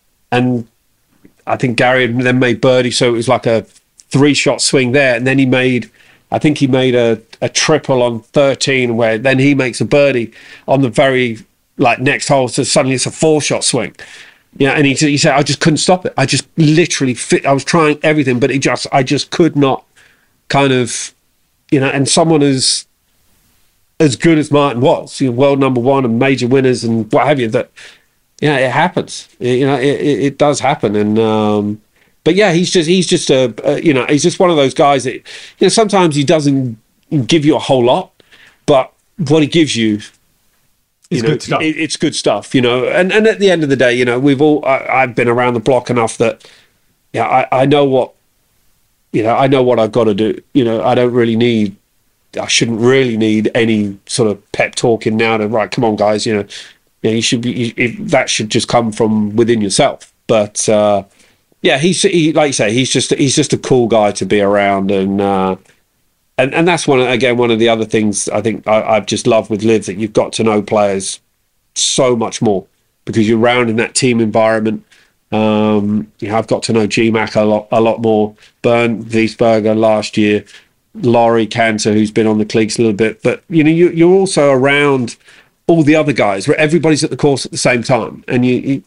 I think Gary then made birdie, so it was like a 3-shot swing there, and then he made a triple on 13, where then he makes a birdie on the very, like, next hole, so suddenly it's a 4-shot swing. Yeah, and he said, I just couldn't stop it. I just literally I was trying everything, but I just could not kind of. You know, and someone as good as Martin was, you know, world number 1 and major winners and what have you, that, you know, it happens. You know, it does happen. And but yeah, he's just you know, he's just one of those guys that, you know, sometimes he doesn't give you a whole lot, but what he gives you, It's good stuff. It's good stuff. You know, and at the end of the day, you know, I've been around the block enough that, yeah, I know what. You know, I know what I've got to do. You know, I shouldn't really need any sort of pep talking now to, right, come on, guys, you know, you should be, that should just come from within yourself. But, yeah, he like you say, he's just a cool guy to be around. And that's one of the other things I think I've just loved with Liv, that you've got to know players so much more because you're around in that team environment. You know, I've got to know GMAC a lot more. Bernd Wiesberger last year, Laurie Cantor, who's been on the cleats a little bit. But, you know, you're also around all the other guys where everybody's at the course at the same time, and it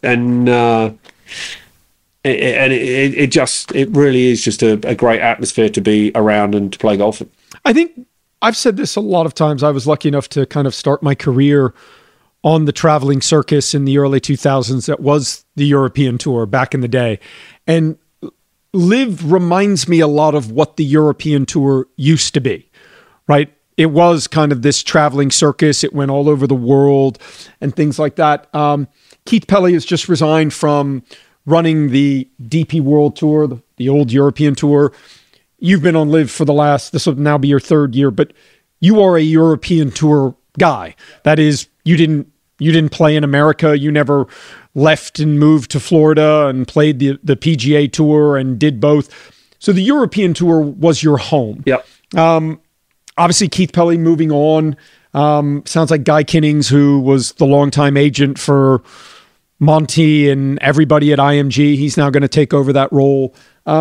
really is just a great atmosphere to be around and to play golf in. I think I've said this a lot of times. I was lucky enough to kind of start my career on the traveling circus in the early 2000s. That was the European Tour back in the day. And Liv reminds me a lot of what the European Tour used to be, right? It was kind of this traveling circus. It went all over the world and things like that. Keith Pelley has just resigned from running the DP World Tour, the old European Tour. You've been on Liv for this will now be your 3rd year, but you are a European Tour guy. That is, you didn't play in America. You never left and moved to Florida and played the PGA Tour and did both. So the European Tour was your home. Yep. Obviously, Keith Pelley moving on. Sounds like Guy Kinnings, who was the longtime agent for Monty and everybody at IMG, he's now going to take over that role.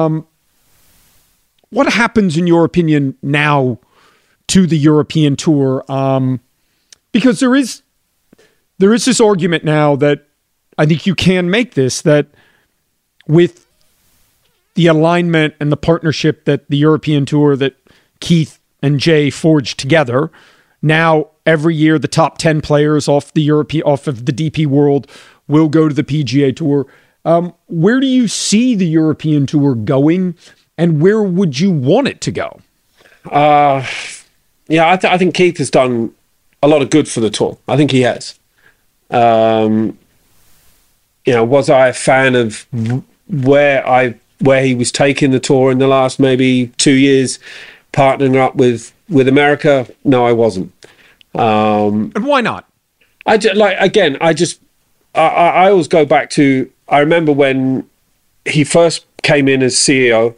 What happens, in your opinion, now to the European Tour? Because there is this argument now that I think you can make this, that with the alignment and the partnership that the European Tour, that Keith and Jay forged together, now every year the top 10 players off of the DP World will go to the PGA Tour. Where do you see the European Tour going, and where would you want it to go? Yeah, I think Keith has done a lot of good for the tour. I think he has. Was I a fan of where he was taking the tour in the last maybe 2 years, partnering up with America? No, I wasn't. And why not? I always go back to, I remember when he first came in as CEO,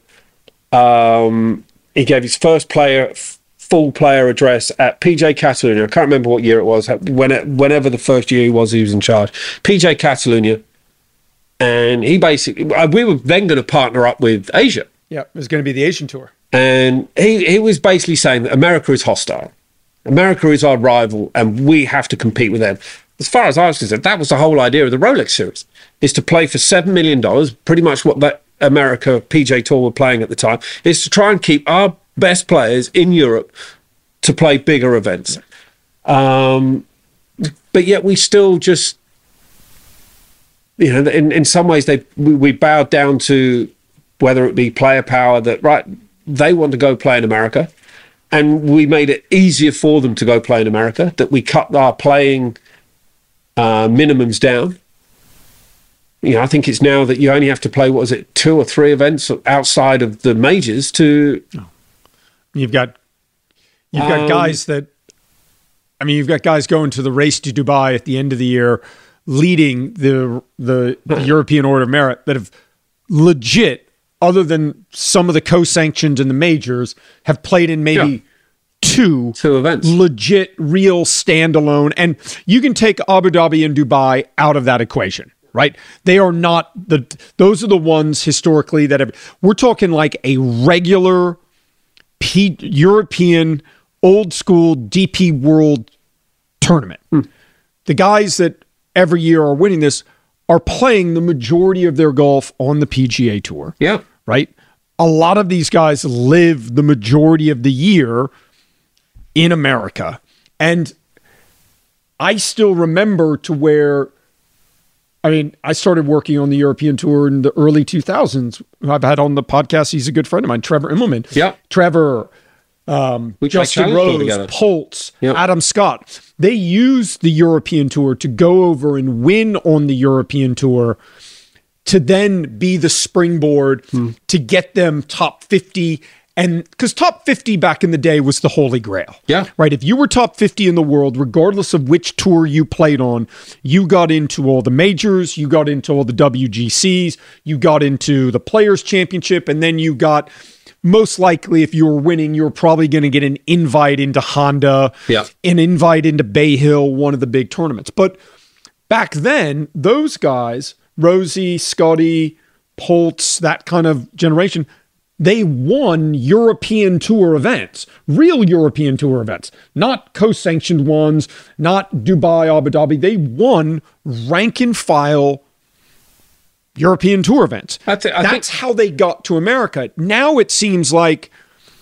he gave his first full player address at PJ Catalunya. I can't remember what year it was, whenever the first year he was in charge. PJ Catalunya. And he basically, we were then going to partner up with Asia. Yeah, it was going to be the Asian tour. And he was basically saying that America is hostile. America is our rival, and we have to compete with them. As far as I was concerned, that was the whole idea of the Rolex Series, is to play for $7 million, pretty much what that America PJ Tour were playing at the time, is to try and keep our best players in Europe to play bigger events. But yet we still just, in some ways we bowed down to, whether it be player power, that, right, they want to go play in America, and we made it easier for them to go play in America, that we cut our playing minimums down. I think it's now that you only have to play, 2 or 3 events outside of the majors to... You've got guys that... you've got guys going to the Race to Dubai at the end of the year, leading the European Order of Merit, that have legit, other than some of the co-sanctioned and the majors, have played in maybe two events, legit, real standalone. And you can take Abu Dhabi and Dubai out of that equation, right? They are not those are the ones historically that have, we're talking like a regular European old school DP World tournament. The guys that every year are winning this are playing the majority of their golf on the PGA Tour. Yeah. Right? A lot of these guys live the majority of the year in America. And I still remember to where, I started working on the European Tour in the early 2000s. I've had on the podcast, he's a good friend of mine, Trevor Immelman. Yeah. Trevor, Justin Rose, Poltz, Adam Scott. They used the European Tour to go over and win on the European Tour, to then be the springboard to get them top 50. And because top 50 back in the day was the holy grail. Yeah. Right. If you were top 50 in the world, regardless of which tour you played on, you got into all the majors, you got into all the WGCs, you got into the Players Championship, and then you got, most likely, if you were winning, you were probably going to get an invite into Honda, an invite into Bay Hill, one of the big tournaments. But back then, those guys, Rosie, Scotty, Poltz, that kind of generation, they won European Tour events, real European Tour events, not co-sanctioned ones, not Dubai, Abu Dhabi. They won rank and file European Tour events. That's how they got to America. Now it seems like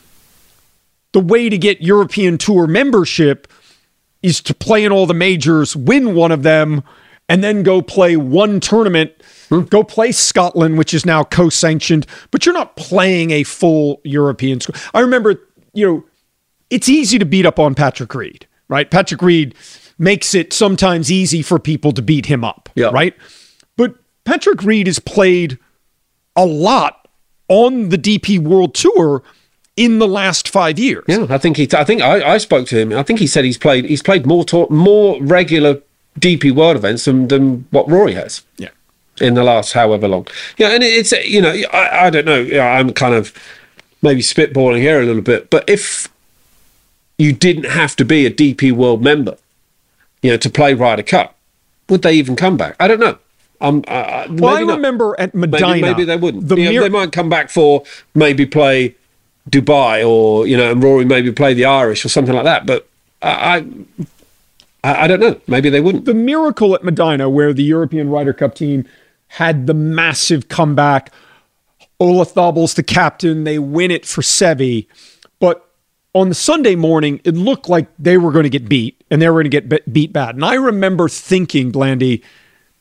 the way to get European Tour membership is to play in all the majors, win one of them, and then go play one tournament, go play Scotland, which is now co-sanctioned, but you're not playing a full European school. I remember, it's easy to beat up on Patrick Reed, right? Patrick Reed makes it sometimes easy for people to beat him up, right? But Patrick Reed has played a lot on the DP World Tour in the last 5 years. Yeah, I think I spoke to him. I think he said he's played more regular DP World events than what Rory has. Yeah. In the last however long. Yeah, and it's, I don't know, I'm kind of maybe spitballing here a little bit, but if you didn't have to be a DP World member, to play Ryder Cup, would they even come back? I don't know. I remember at Medina. Maybe they wouldn't. They might come back for maybe play Dubai or, and Rory maybe play the Irish or something like that, but I don't know. Maybe they wouldn't. The miracle at Medina, where the European Ryder Cup team had the massive comeback, Olazábal's the captain, they win it for Seve, but on the Sunday morning, it looked like they were going to get beat, and they were going to get beat bad. And I remember thinking, Blandy,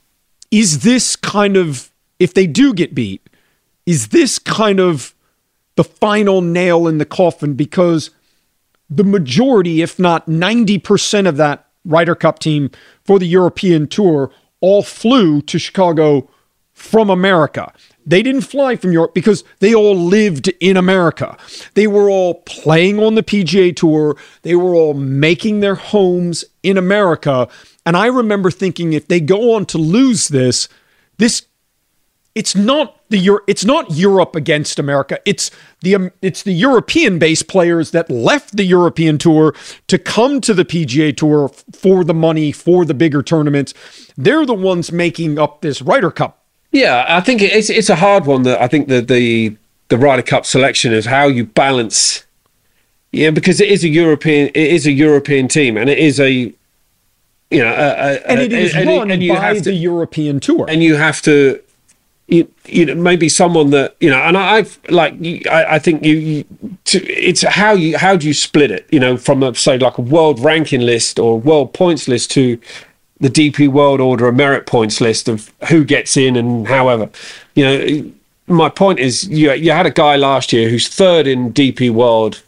is this kind of, if they do get beat, is this kind of the final nail in the coffin, because the majority, if not 90% of that Ryder Cup team for the European Tour all flew to Chicago from America. They didn't fly from Europe because they all lived in America. They were all playing on the PGA Tour. They were all making their homes in America. And I remember thinking, if they go on to lose this, it's not Europe against America. It's the European-based players that left the European Tour to come to the PGA Tour for the money, for the bigger tournaments. They're the ones making up this Ryder Cup. Yeah, I think it's a hard one. That I think that the Ryder Cup selection is how you balance. Yeah, because it is a European team, and it is a and it is run by the European Tour, and you have to. Maybe someone that and I think it's how do you split it? From say like a world ranking list or world points list to the DP World Order, a merit points list of who gets in and however. My point is you had a guy last year who's third in DP World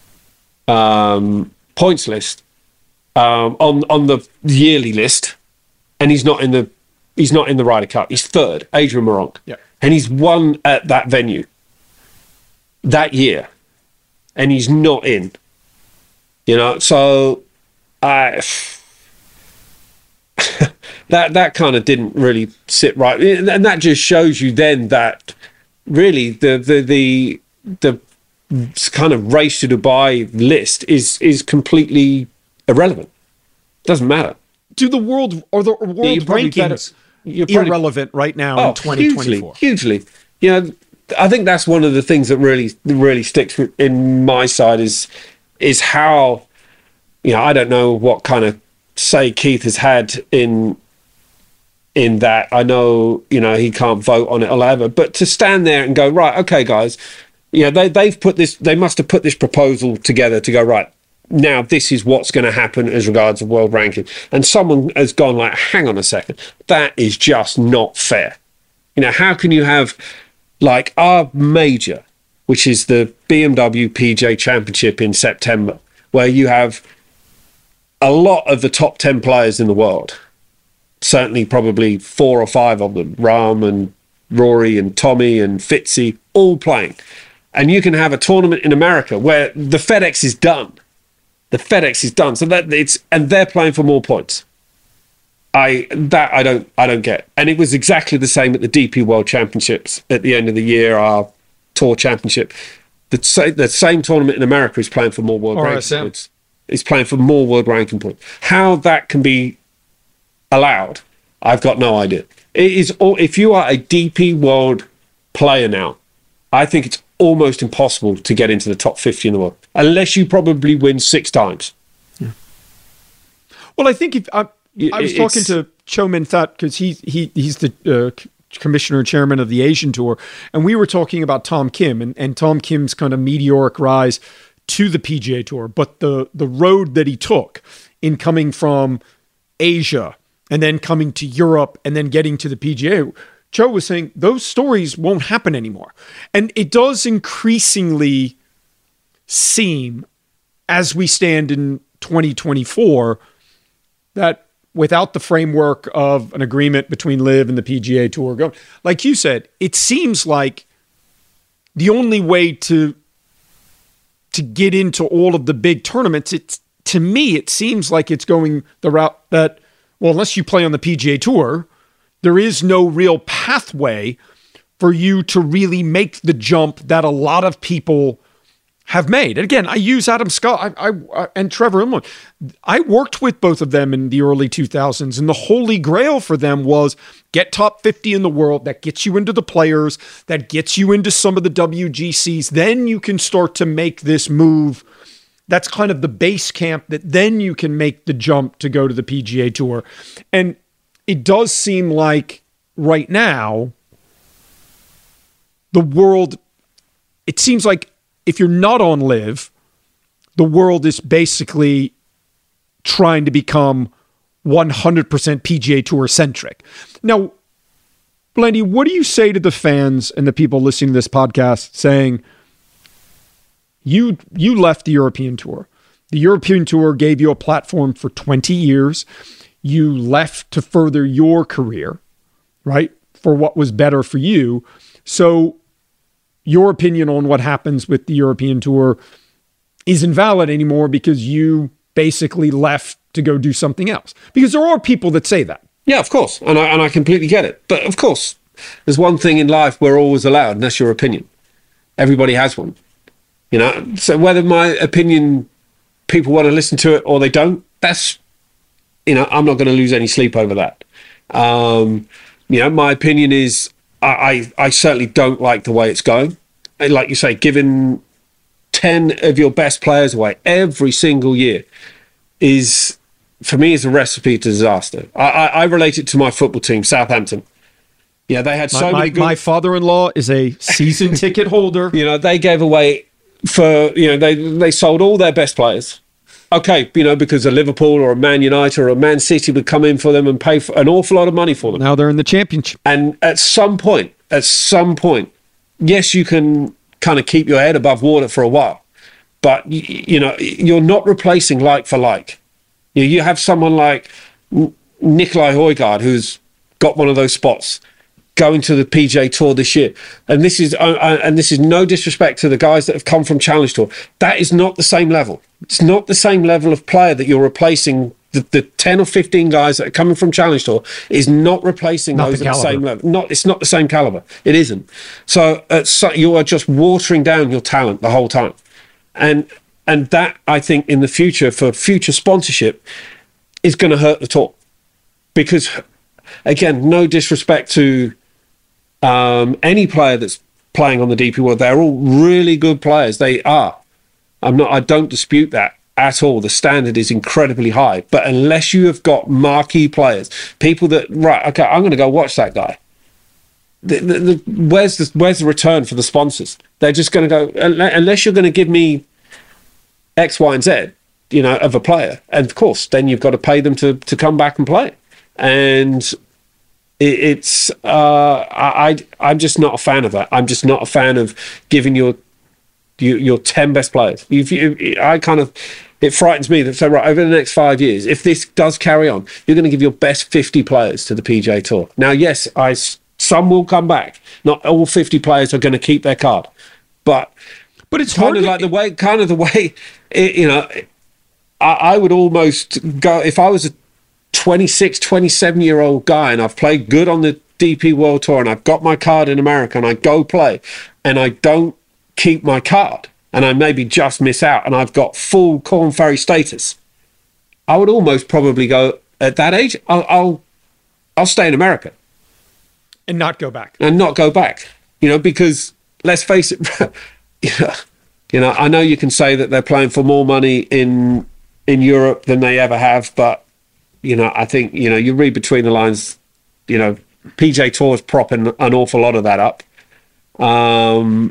points list on the yearly list, and he's not in the Ryder Cup. He's third, Adrian Meronk. Yeah. And he's won at that venue that year, and he's not in. So that kind of didn't really sit right, and that just shows you then that really the kind of race to Dubai list is completely irrelevant. Doesn't matter. Do the world rankings irrelevant right now in 2024? Hugely. I think that's one of the things that really sticks in my side is how I don't know what kind of say Keith has had in that. I know he can't vote on it or whatever, but to stand there and go, right, okay guys, they must have put this proposal together to go, right, now this is what's going to happen as regards to world ranking, and someone has gone like, hang on a second, that is just not fair. How can you have like our major, which is the BMW PGA Championship in September, where you have a lot of the top 10 players in the world, certainly probably 4 or 5 of them, Rahm and Rory and Tommy and Fitzy, all playing. And you can have a tournament in America where the FedEx is done. So and they're playing for more points. I don't get. And it was exactly the same at the DP World Championships at the end of the year, our tour championship. The same tournament in America is playing for more world ranking points. Is playing for more world ranking points. How that can be allowed, I've got no idea. It is. If you are a DP World player now, I think it's almost impossible to get into the top 50 in the world, unless you probably win 6 times. Yeah. Well, I think if I was talking to Cho Min That, because he's the commissioner and chairman of the Asian Tour, and we were talking about Tom Kim and Tom Kim's kind of meteoric rise to the PGA Tour, but the road that he took in coming from Asia and then coming to Europe and then getting to the PGA, Joe was saying those stories won't happen anymore. And it does increasingly seem, as we stand in 2024, that without the framework of an agreement between LIV and the PGA Tour, like you said, it seems like the only way to get into all of the big tournaments, to me, it seems like it's going the route that, well, unless you play on the PGA Tour, there is no real pathway for you to really make the jump that a lot of people have made. And again, I use Adam Scott and Trevor Immelman. I worked with both of them in the early 2000s, and the holy grail for them was get top 50 in the world. That gets you into the players, that gets you into some of the WGCs. Then you can start to make this move. That's kind of the base camp that then you can make the jump to go to the PGA Tour. And it does seem like right now, the world, it seems like if you're not on LIV, the world is basically trying to become 100% PGA Tour centric. Now, Blendy, what do you say to the fans and the people listening to this podcast saying, You left the European Tour. The European Tour gave you a platform for 20 years. You left to further your career, right? For what was better for you. So your opinion on what happens with the European Tour isn't valid anymore because you basically left to go do something else. Because there are people that say that. Yeah, of course. And I completely get it. But of course, there's one thing in life we're always allowed, and that's your opinion. Everybody has one. You know, so whether my opinion, people want to listen to it or they don't, that's, you know, I'm not going to lose any sleep over that. You know, my opinion is I certainly don't like the way it's going. And like you say, giving 10 of your best players away every single year is, for me, is a recipe to disaster. I relate it to my football team, Southampton. Yeah, they had so many good... My father-in-law is a season ticket holder. You know, they gave away for, you know, they sold all their best players. Okay, you know, because a Liverpool or a Man United or a Man City would come in for them and pay for an awful lot of money for them. Now they're in the Championship. And at some point, yes, you can kind of keep your head above water for a while, but you know, you're not replacing like for like. You have someone like Nicolai Højgaard, who's got one of those spots, going to the PGA Tour this year, and this is no disrespect to the guys that have come from Challenge Tour. That is not the same level. It's not the same level of player that you're replacing. The 10 or 15 guys that are coming from Challenge Tour is not replacing those at the same level. It's not the same caliber. It isn't. So you are just watering down your talent the whole time, and that, I think, in the future, for future sponsorship, is going to hurt the tour, because, again, no disrespect to any player that's playing on the DP World, they're all really good players. They are. I don't dispute that at all. The standard is incredibly high. But unless you have got marquee players, people that, right, okay, I'm going to go watch that guy. Where's the return for the sponsors? They're just going to go, unless you're going to give me X, Y, and Z, you know, of a player. And of course, then you've got to pay them to come back and play. And I'm just not a fan of that. I'm just not a fan of giving your 10 best players. It frightens me that, so right, over the next 5 years, if this does carry on, you're going to give your best 50 players to the PGA Tour. Now, yes, some will come back. Not all 50 players are going to keep their card, but it's kind of like the way, you know, I would almost go, if I was a 26, 27-year-old guy and I've played good on the DP World Tour and I've got my card in America and I go play and I don't keep my card and I maybe just miss out and I've got full Korn Ferry status, I would almost probably go, at that age, I'll stay in America. And not go back. You know, because let's face it, you know, I know you can say that they're playing for more money in Europe than they ever have, but, you know, I think, you know, you read between the lines, you know, PGA Tour is propping an awful lot of that up. And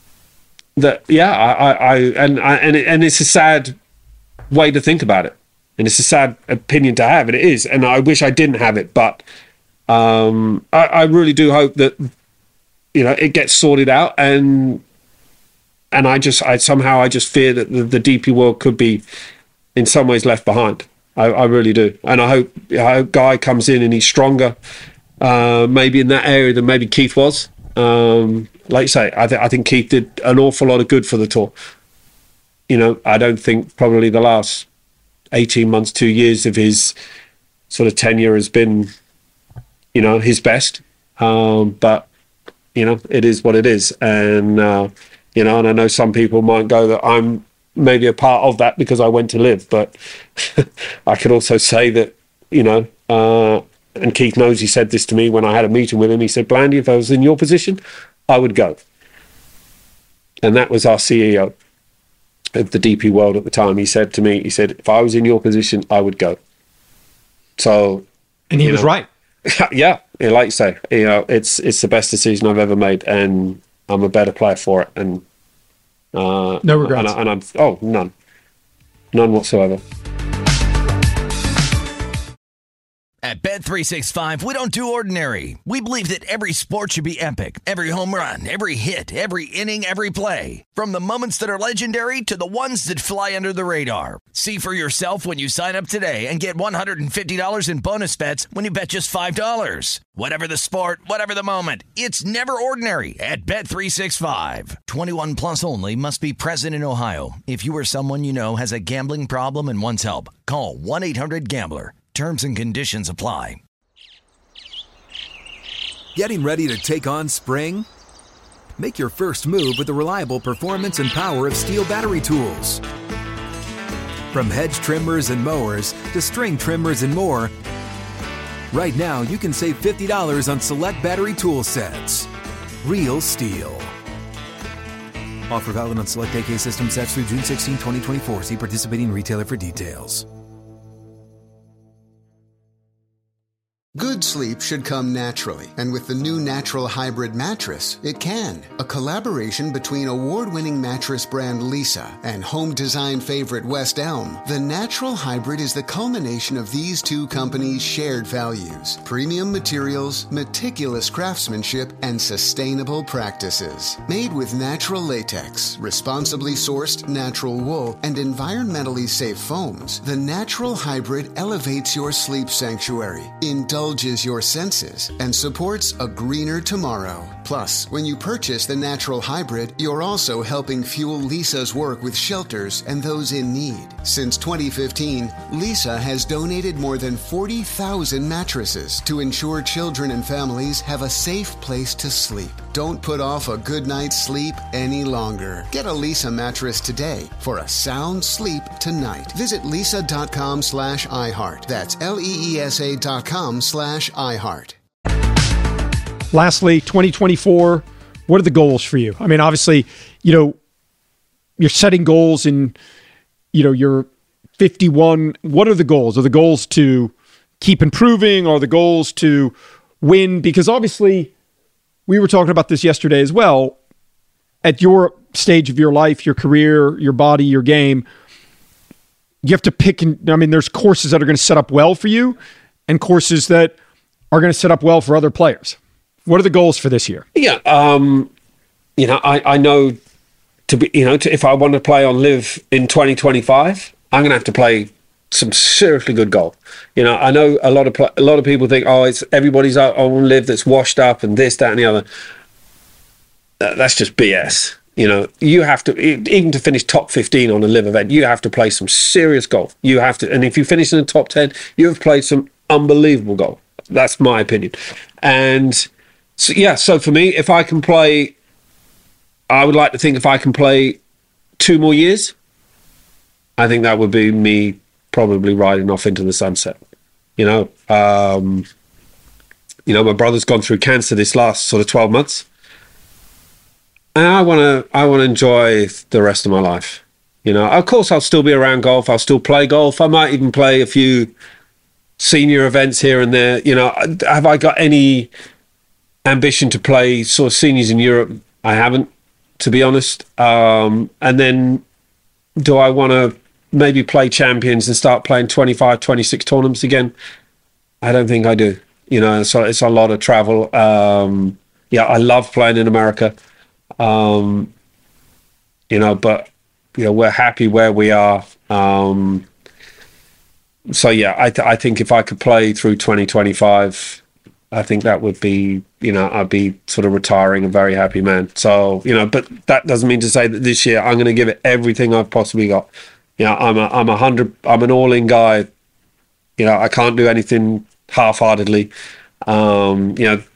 it's a sad way to think about it, and it's a sad opinion to have, and it is, and I wish I didn't have it, but I really do hope that, you know, it gets sorted out, and I just fear that the DP World could be in some ways left behind. I really do, and I hope Guy comes in and he's stronger, maybe in that area than maybe Keith was. Like you say, I think Keith did an awful lot of good for the tour. You know, I don't think probably the last 18 months, 2 years of his sort of tenure has been, you know, his best. But, you know, it is what it is. And, you know, and I know some people might go that I'm maybe a part of that because I went to live. But I could also say that, you know, and Keith knows, he said this to me when I had a meeting with him. He said, Blandy, if I was in your position, I would go. And that was our CEO of the DP World at the time. He said to me, he said, if I was in your position, I would go. So, and he was right. Yeah, like you say, you know, it's the best decision I've ever made, and I'm a better player for it. And no regrets. And none whatsoever. At Bet365, we don't do ordinary. We believe that every sport should be epic. Every home run, every hit, every inning, every play. From the moments that are legendary to the ones that fly under the radar. See for yourself when you sign up today and get $150 in bonus bets when you bet just $5. Whatever the sport, whatever the moment, it's never ordinary at Bet365. 21 plus only. Must be present in Ohio. If you or someone you know has a gambling problem and wants help, call 1-800-GAMBLER. Terms and conditions apply. Getting ready to take on spring? Make your first move with the reliable performance and power of Steel battery tools. From hedge trimmers and mowers to string trimmers and more, right now you can save $50 on select battery tool sets. Real Steel. Offer valid on select AK system sets through June 16, 2024. See participating retailer for details. Good sleep should come naturally, and with the new Natural Hybrid mattress, it can. A collaboration between award-winning mattress brand Leesa and home design favorite West Elm, the Natural Hybrid is the culmination of these two companies' shared values: premium materials, meticulous craftsmanship, and sustainable practices. Made with natural latex, responsibly sourced natural wool, and environmentally safe foams, the Natural Hybrid elevates your sleep sanctuary, indulges your senses, and supports a greener tomorrow. Plus, when you purchase the Natural Hybrid, you're also helping fuel Leesa's work with shelters and those in need. Since 2015, Leesa has donated more than 40,000 mattresses to ensure children and families have a safe place to sleep. Don't put off a good night's sleep any longer. Get a Leesa mattress today for a sound sleep tonight. Visit leesa.com/iHeart. That's LEESA.com/iHeart. Lastly, 2024, what are the goals for you? I mean, obviously, you're setting goals and, you're 51. What are the goals? Are the goals to keep improving? Are the goals to win? Because obviously, we were talking about this yesterday as well. At your stage of your life, your career, your body, your game, you have to pick. There's courses that are going to set up well for you and courses that are going to set up well for other players. What are the goals for this year? Yeah, I know if I want to play on Live in 2025, I'm going to have to play some seriously good golf. I know a lot of people think, it's everybody's on Live that's washed up and this, that, and the other. That's just BS. You have to, even to finish top 15 on a Live event, you have to play some serious golf. You have to, and if you finish in the top 10, you have played some unbelievable golf. That's my opinion. And so for me, if I can play, I would like to think if I can play 2 more years, I think that would be me probably riding off into the sunset. My brother's gone through cancer this last sort of 12 months. And I want to enjoy the rest of my life. Of course, I'll still be around golf. I'll still play golf. I might even play a few senior events here and there. Have I got any ambition to play sort of seniors in Europe? I haven't, to be honest. And then do I want to maybe play champions and start playing 25, 26 tournaments again? I don't think I do. So it's a lot of travel. I love playing in America. But we're happy where we are. I think if I could play through 2025, I think that would be, I'd be sort of retiring a very happy man. So, but that doesn't mean to say that this year I'm going to give it everything I've possibly got. I'm an all-in guy. I can't do anything half-heartedly. I'm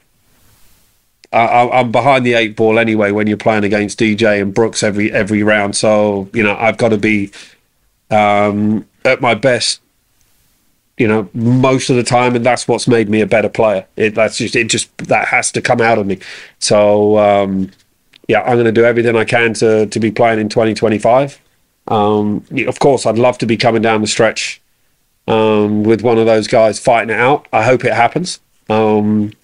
behind the 8 ball anyway when you're playing against DJ and Brooks every round. So, I've got to be at my best, most of the time, and that's what's made me a better player. That has to come out of me. So, I'm going to do everything I can to be playing in 2025. Of course, I'd love to be coming down the stretch with one of those guys fighting it out. I hope it happens. But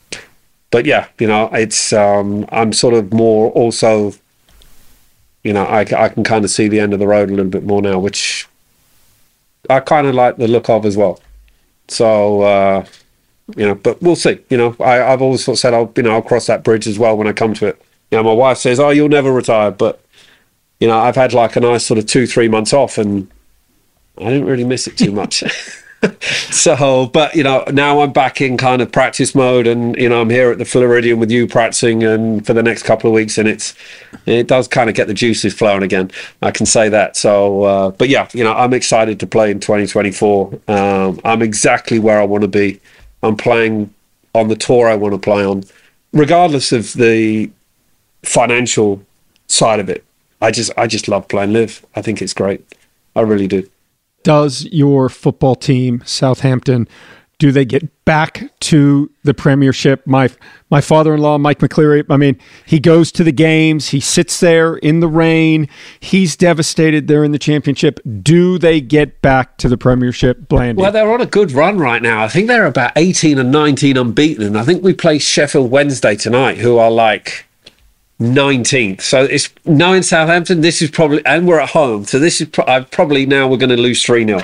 it's I'm sort of more also, I can kind of see the end of the road a little bit more now, which I kind of like the look of as well. So, but we'll see. I've always said I'll cross that bridge as well when I come to it. My wife says, "Oh, you'll never retire," but I've had like a nice sort of 2-3 months off, and I didn't really miss it too much. So, but now I'm back in kind of practice mode, and I'm here at the Floridian with you practicing, and for the next couple of weeks, and it does kind of get the juices flowing again. I can say that. So, but yeah, I'm excited to play in 2024. I'm exactly where I want to be. I'm playing on the tour I want to play on, regardless of the financial side of it. I just love playing live. I think it's great. I really do. Does your football team, Southampton, do they get back to the Premiership? My father-in-law, Mike McCleary, he goes to the games. He sits there in the rain. He's devastated they're in the Championship. Do they get back to the Premiership, Blandy? Well, they're on a good run right now. I think they're about 18 and 19 unbeaten. And I think we play Sheffield Wednesday tonight, who are like 19th. So it's knowing Southampton, this is probably, and we're at home. So this is probably now we're going to lose 3-0.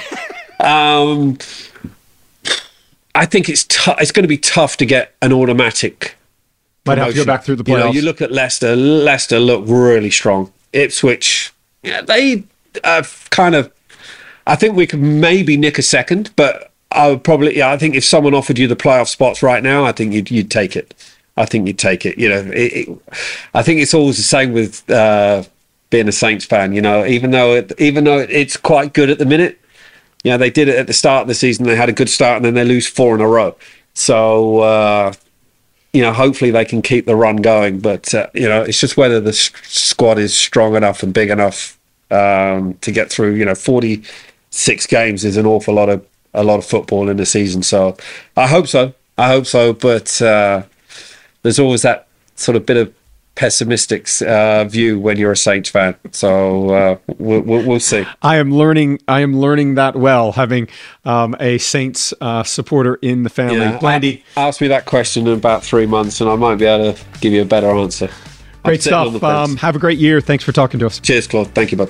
I think it's it's going to be tough to get an automatic promotion. Might have to go back through the playoffs. You look at Leicester. Leicester look really strong. Ipswich, they kind of. I think we could maybe nick a second, but I would probably. I think if someone offered you the playoff spots right now, I think you'd take it. I think you'd take it. I think it's always the same with being a Saints fan. Even though it's quite good at the minute. They did it at the start of the season. They had a good start, and then they lose 4 in a row. So, hopefully they can keep the run going. But, it's just whether the squad is strong enough and big enough to get through. 46 games is an awful lot of football in a season. So I hope so. But there's always that sort of bit of pessimistic view when you're a Saints fan. So we'll see. I am learning that well, having a Saints supporter in the family. Yeah, Blandy, ask me that question in about 3 months, and I might be able to give you a better answer. Great stuff. Have a great year. Thanks for talking to us. Cheers, Claude. Thank you, bud.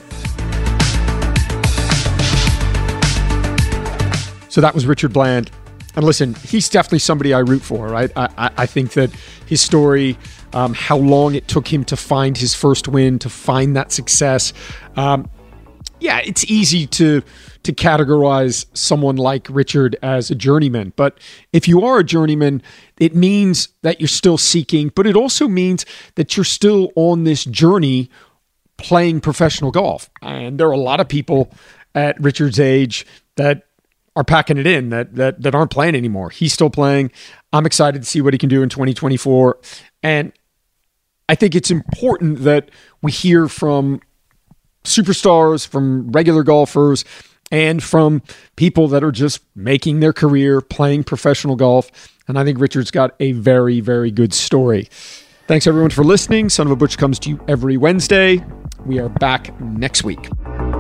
So that was Richard Bland. And listen, he's definitely somebody I root for, right? I think that his story, how long it took him to find his first win, to find that success. It's easy to categorize someone like Richard as a journeyman. But if you are a journeyman, it means that you're still seeking, but it also means that you're still on this journey playing professional golf. And there are a lot of people at Richard's age that are packing it in, that aren't playing anymore. He's still playing. I'm excited to see what he can do in 2024. And I think it's important that we hear from superstars, from regular golfers, and from people that are just making their career playing professional golf. And I think Richard's got a very, very good story. Thanks everyone for listening. Son of a Butch comes to you every Wednesday. We are back next week.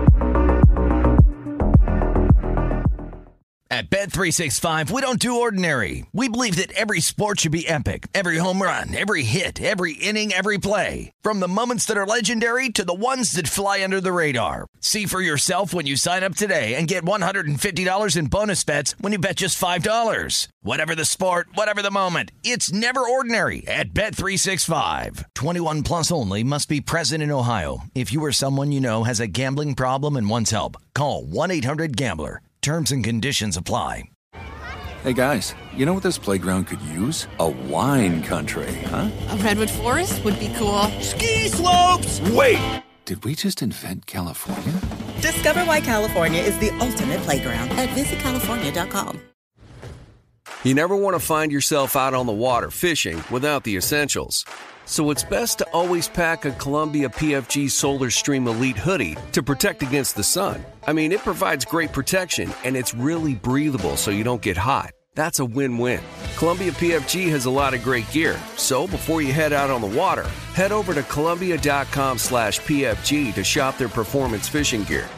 At Bet365, we don't do ordinary. We believe that every sport should be epic. Every home run, every hit, every inning, every play. From the moments that are legendary to the ones that fly under the radar. See for yourself when you sign up today and get $150 in bonus bets when you bet just $5. Whatever the sport, whatever the moment, it's never ordinary at Bet365. 21 plus only. Must be present in Ohio. If you or someone you know has a gambling problem and wants help, call 1-800-GAMBLER. Terms and conditions apply. Hey guys, you know what this playground could use? A wine country, huh? A redwood forest would be cool. Ski slopes! Wait! Did we just invent California? Discover why California is the ultimate playground at visitcalifornia.com. You never want to find yourself out on the water fishing without the essentials. So it's best to always pack a Columbia PFG Solar Stream Elite hoodie to protect against the sun. I mean, it provides great protection, and it's really breathable so you don't get hot. That's a win-win. Columbia PFG has a lot of great gear, so before you head out on the water, head over to Columbia.com/PFG to shop their performance fishing gear.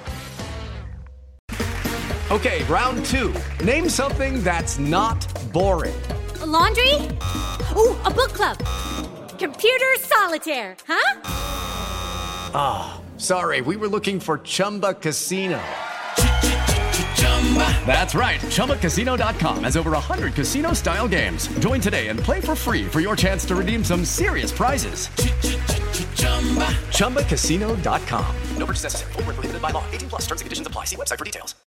Okay, round 2. Name something that's not boring. A laundry? Ooh, a book club. Computer solitaire, huh? Ah, sorry, we were looking for Chumba Casino. That's right. ChumbaCasino.com has over 100 casino-style games. Join today and play for free for your chance to redeem some serious prizes. ChumbaCasino.com. No purchase necessary. Void where prohibited by law. 18+. Terms and conditions apply. See website for details.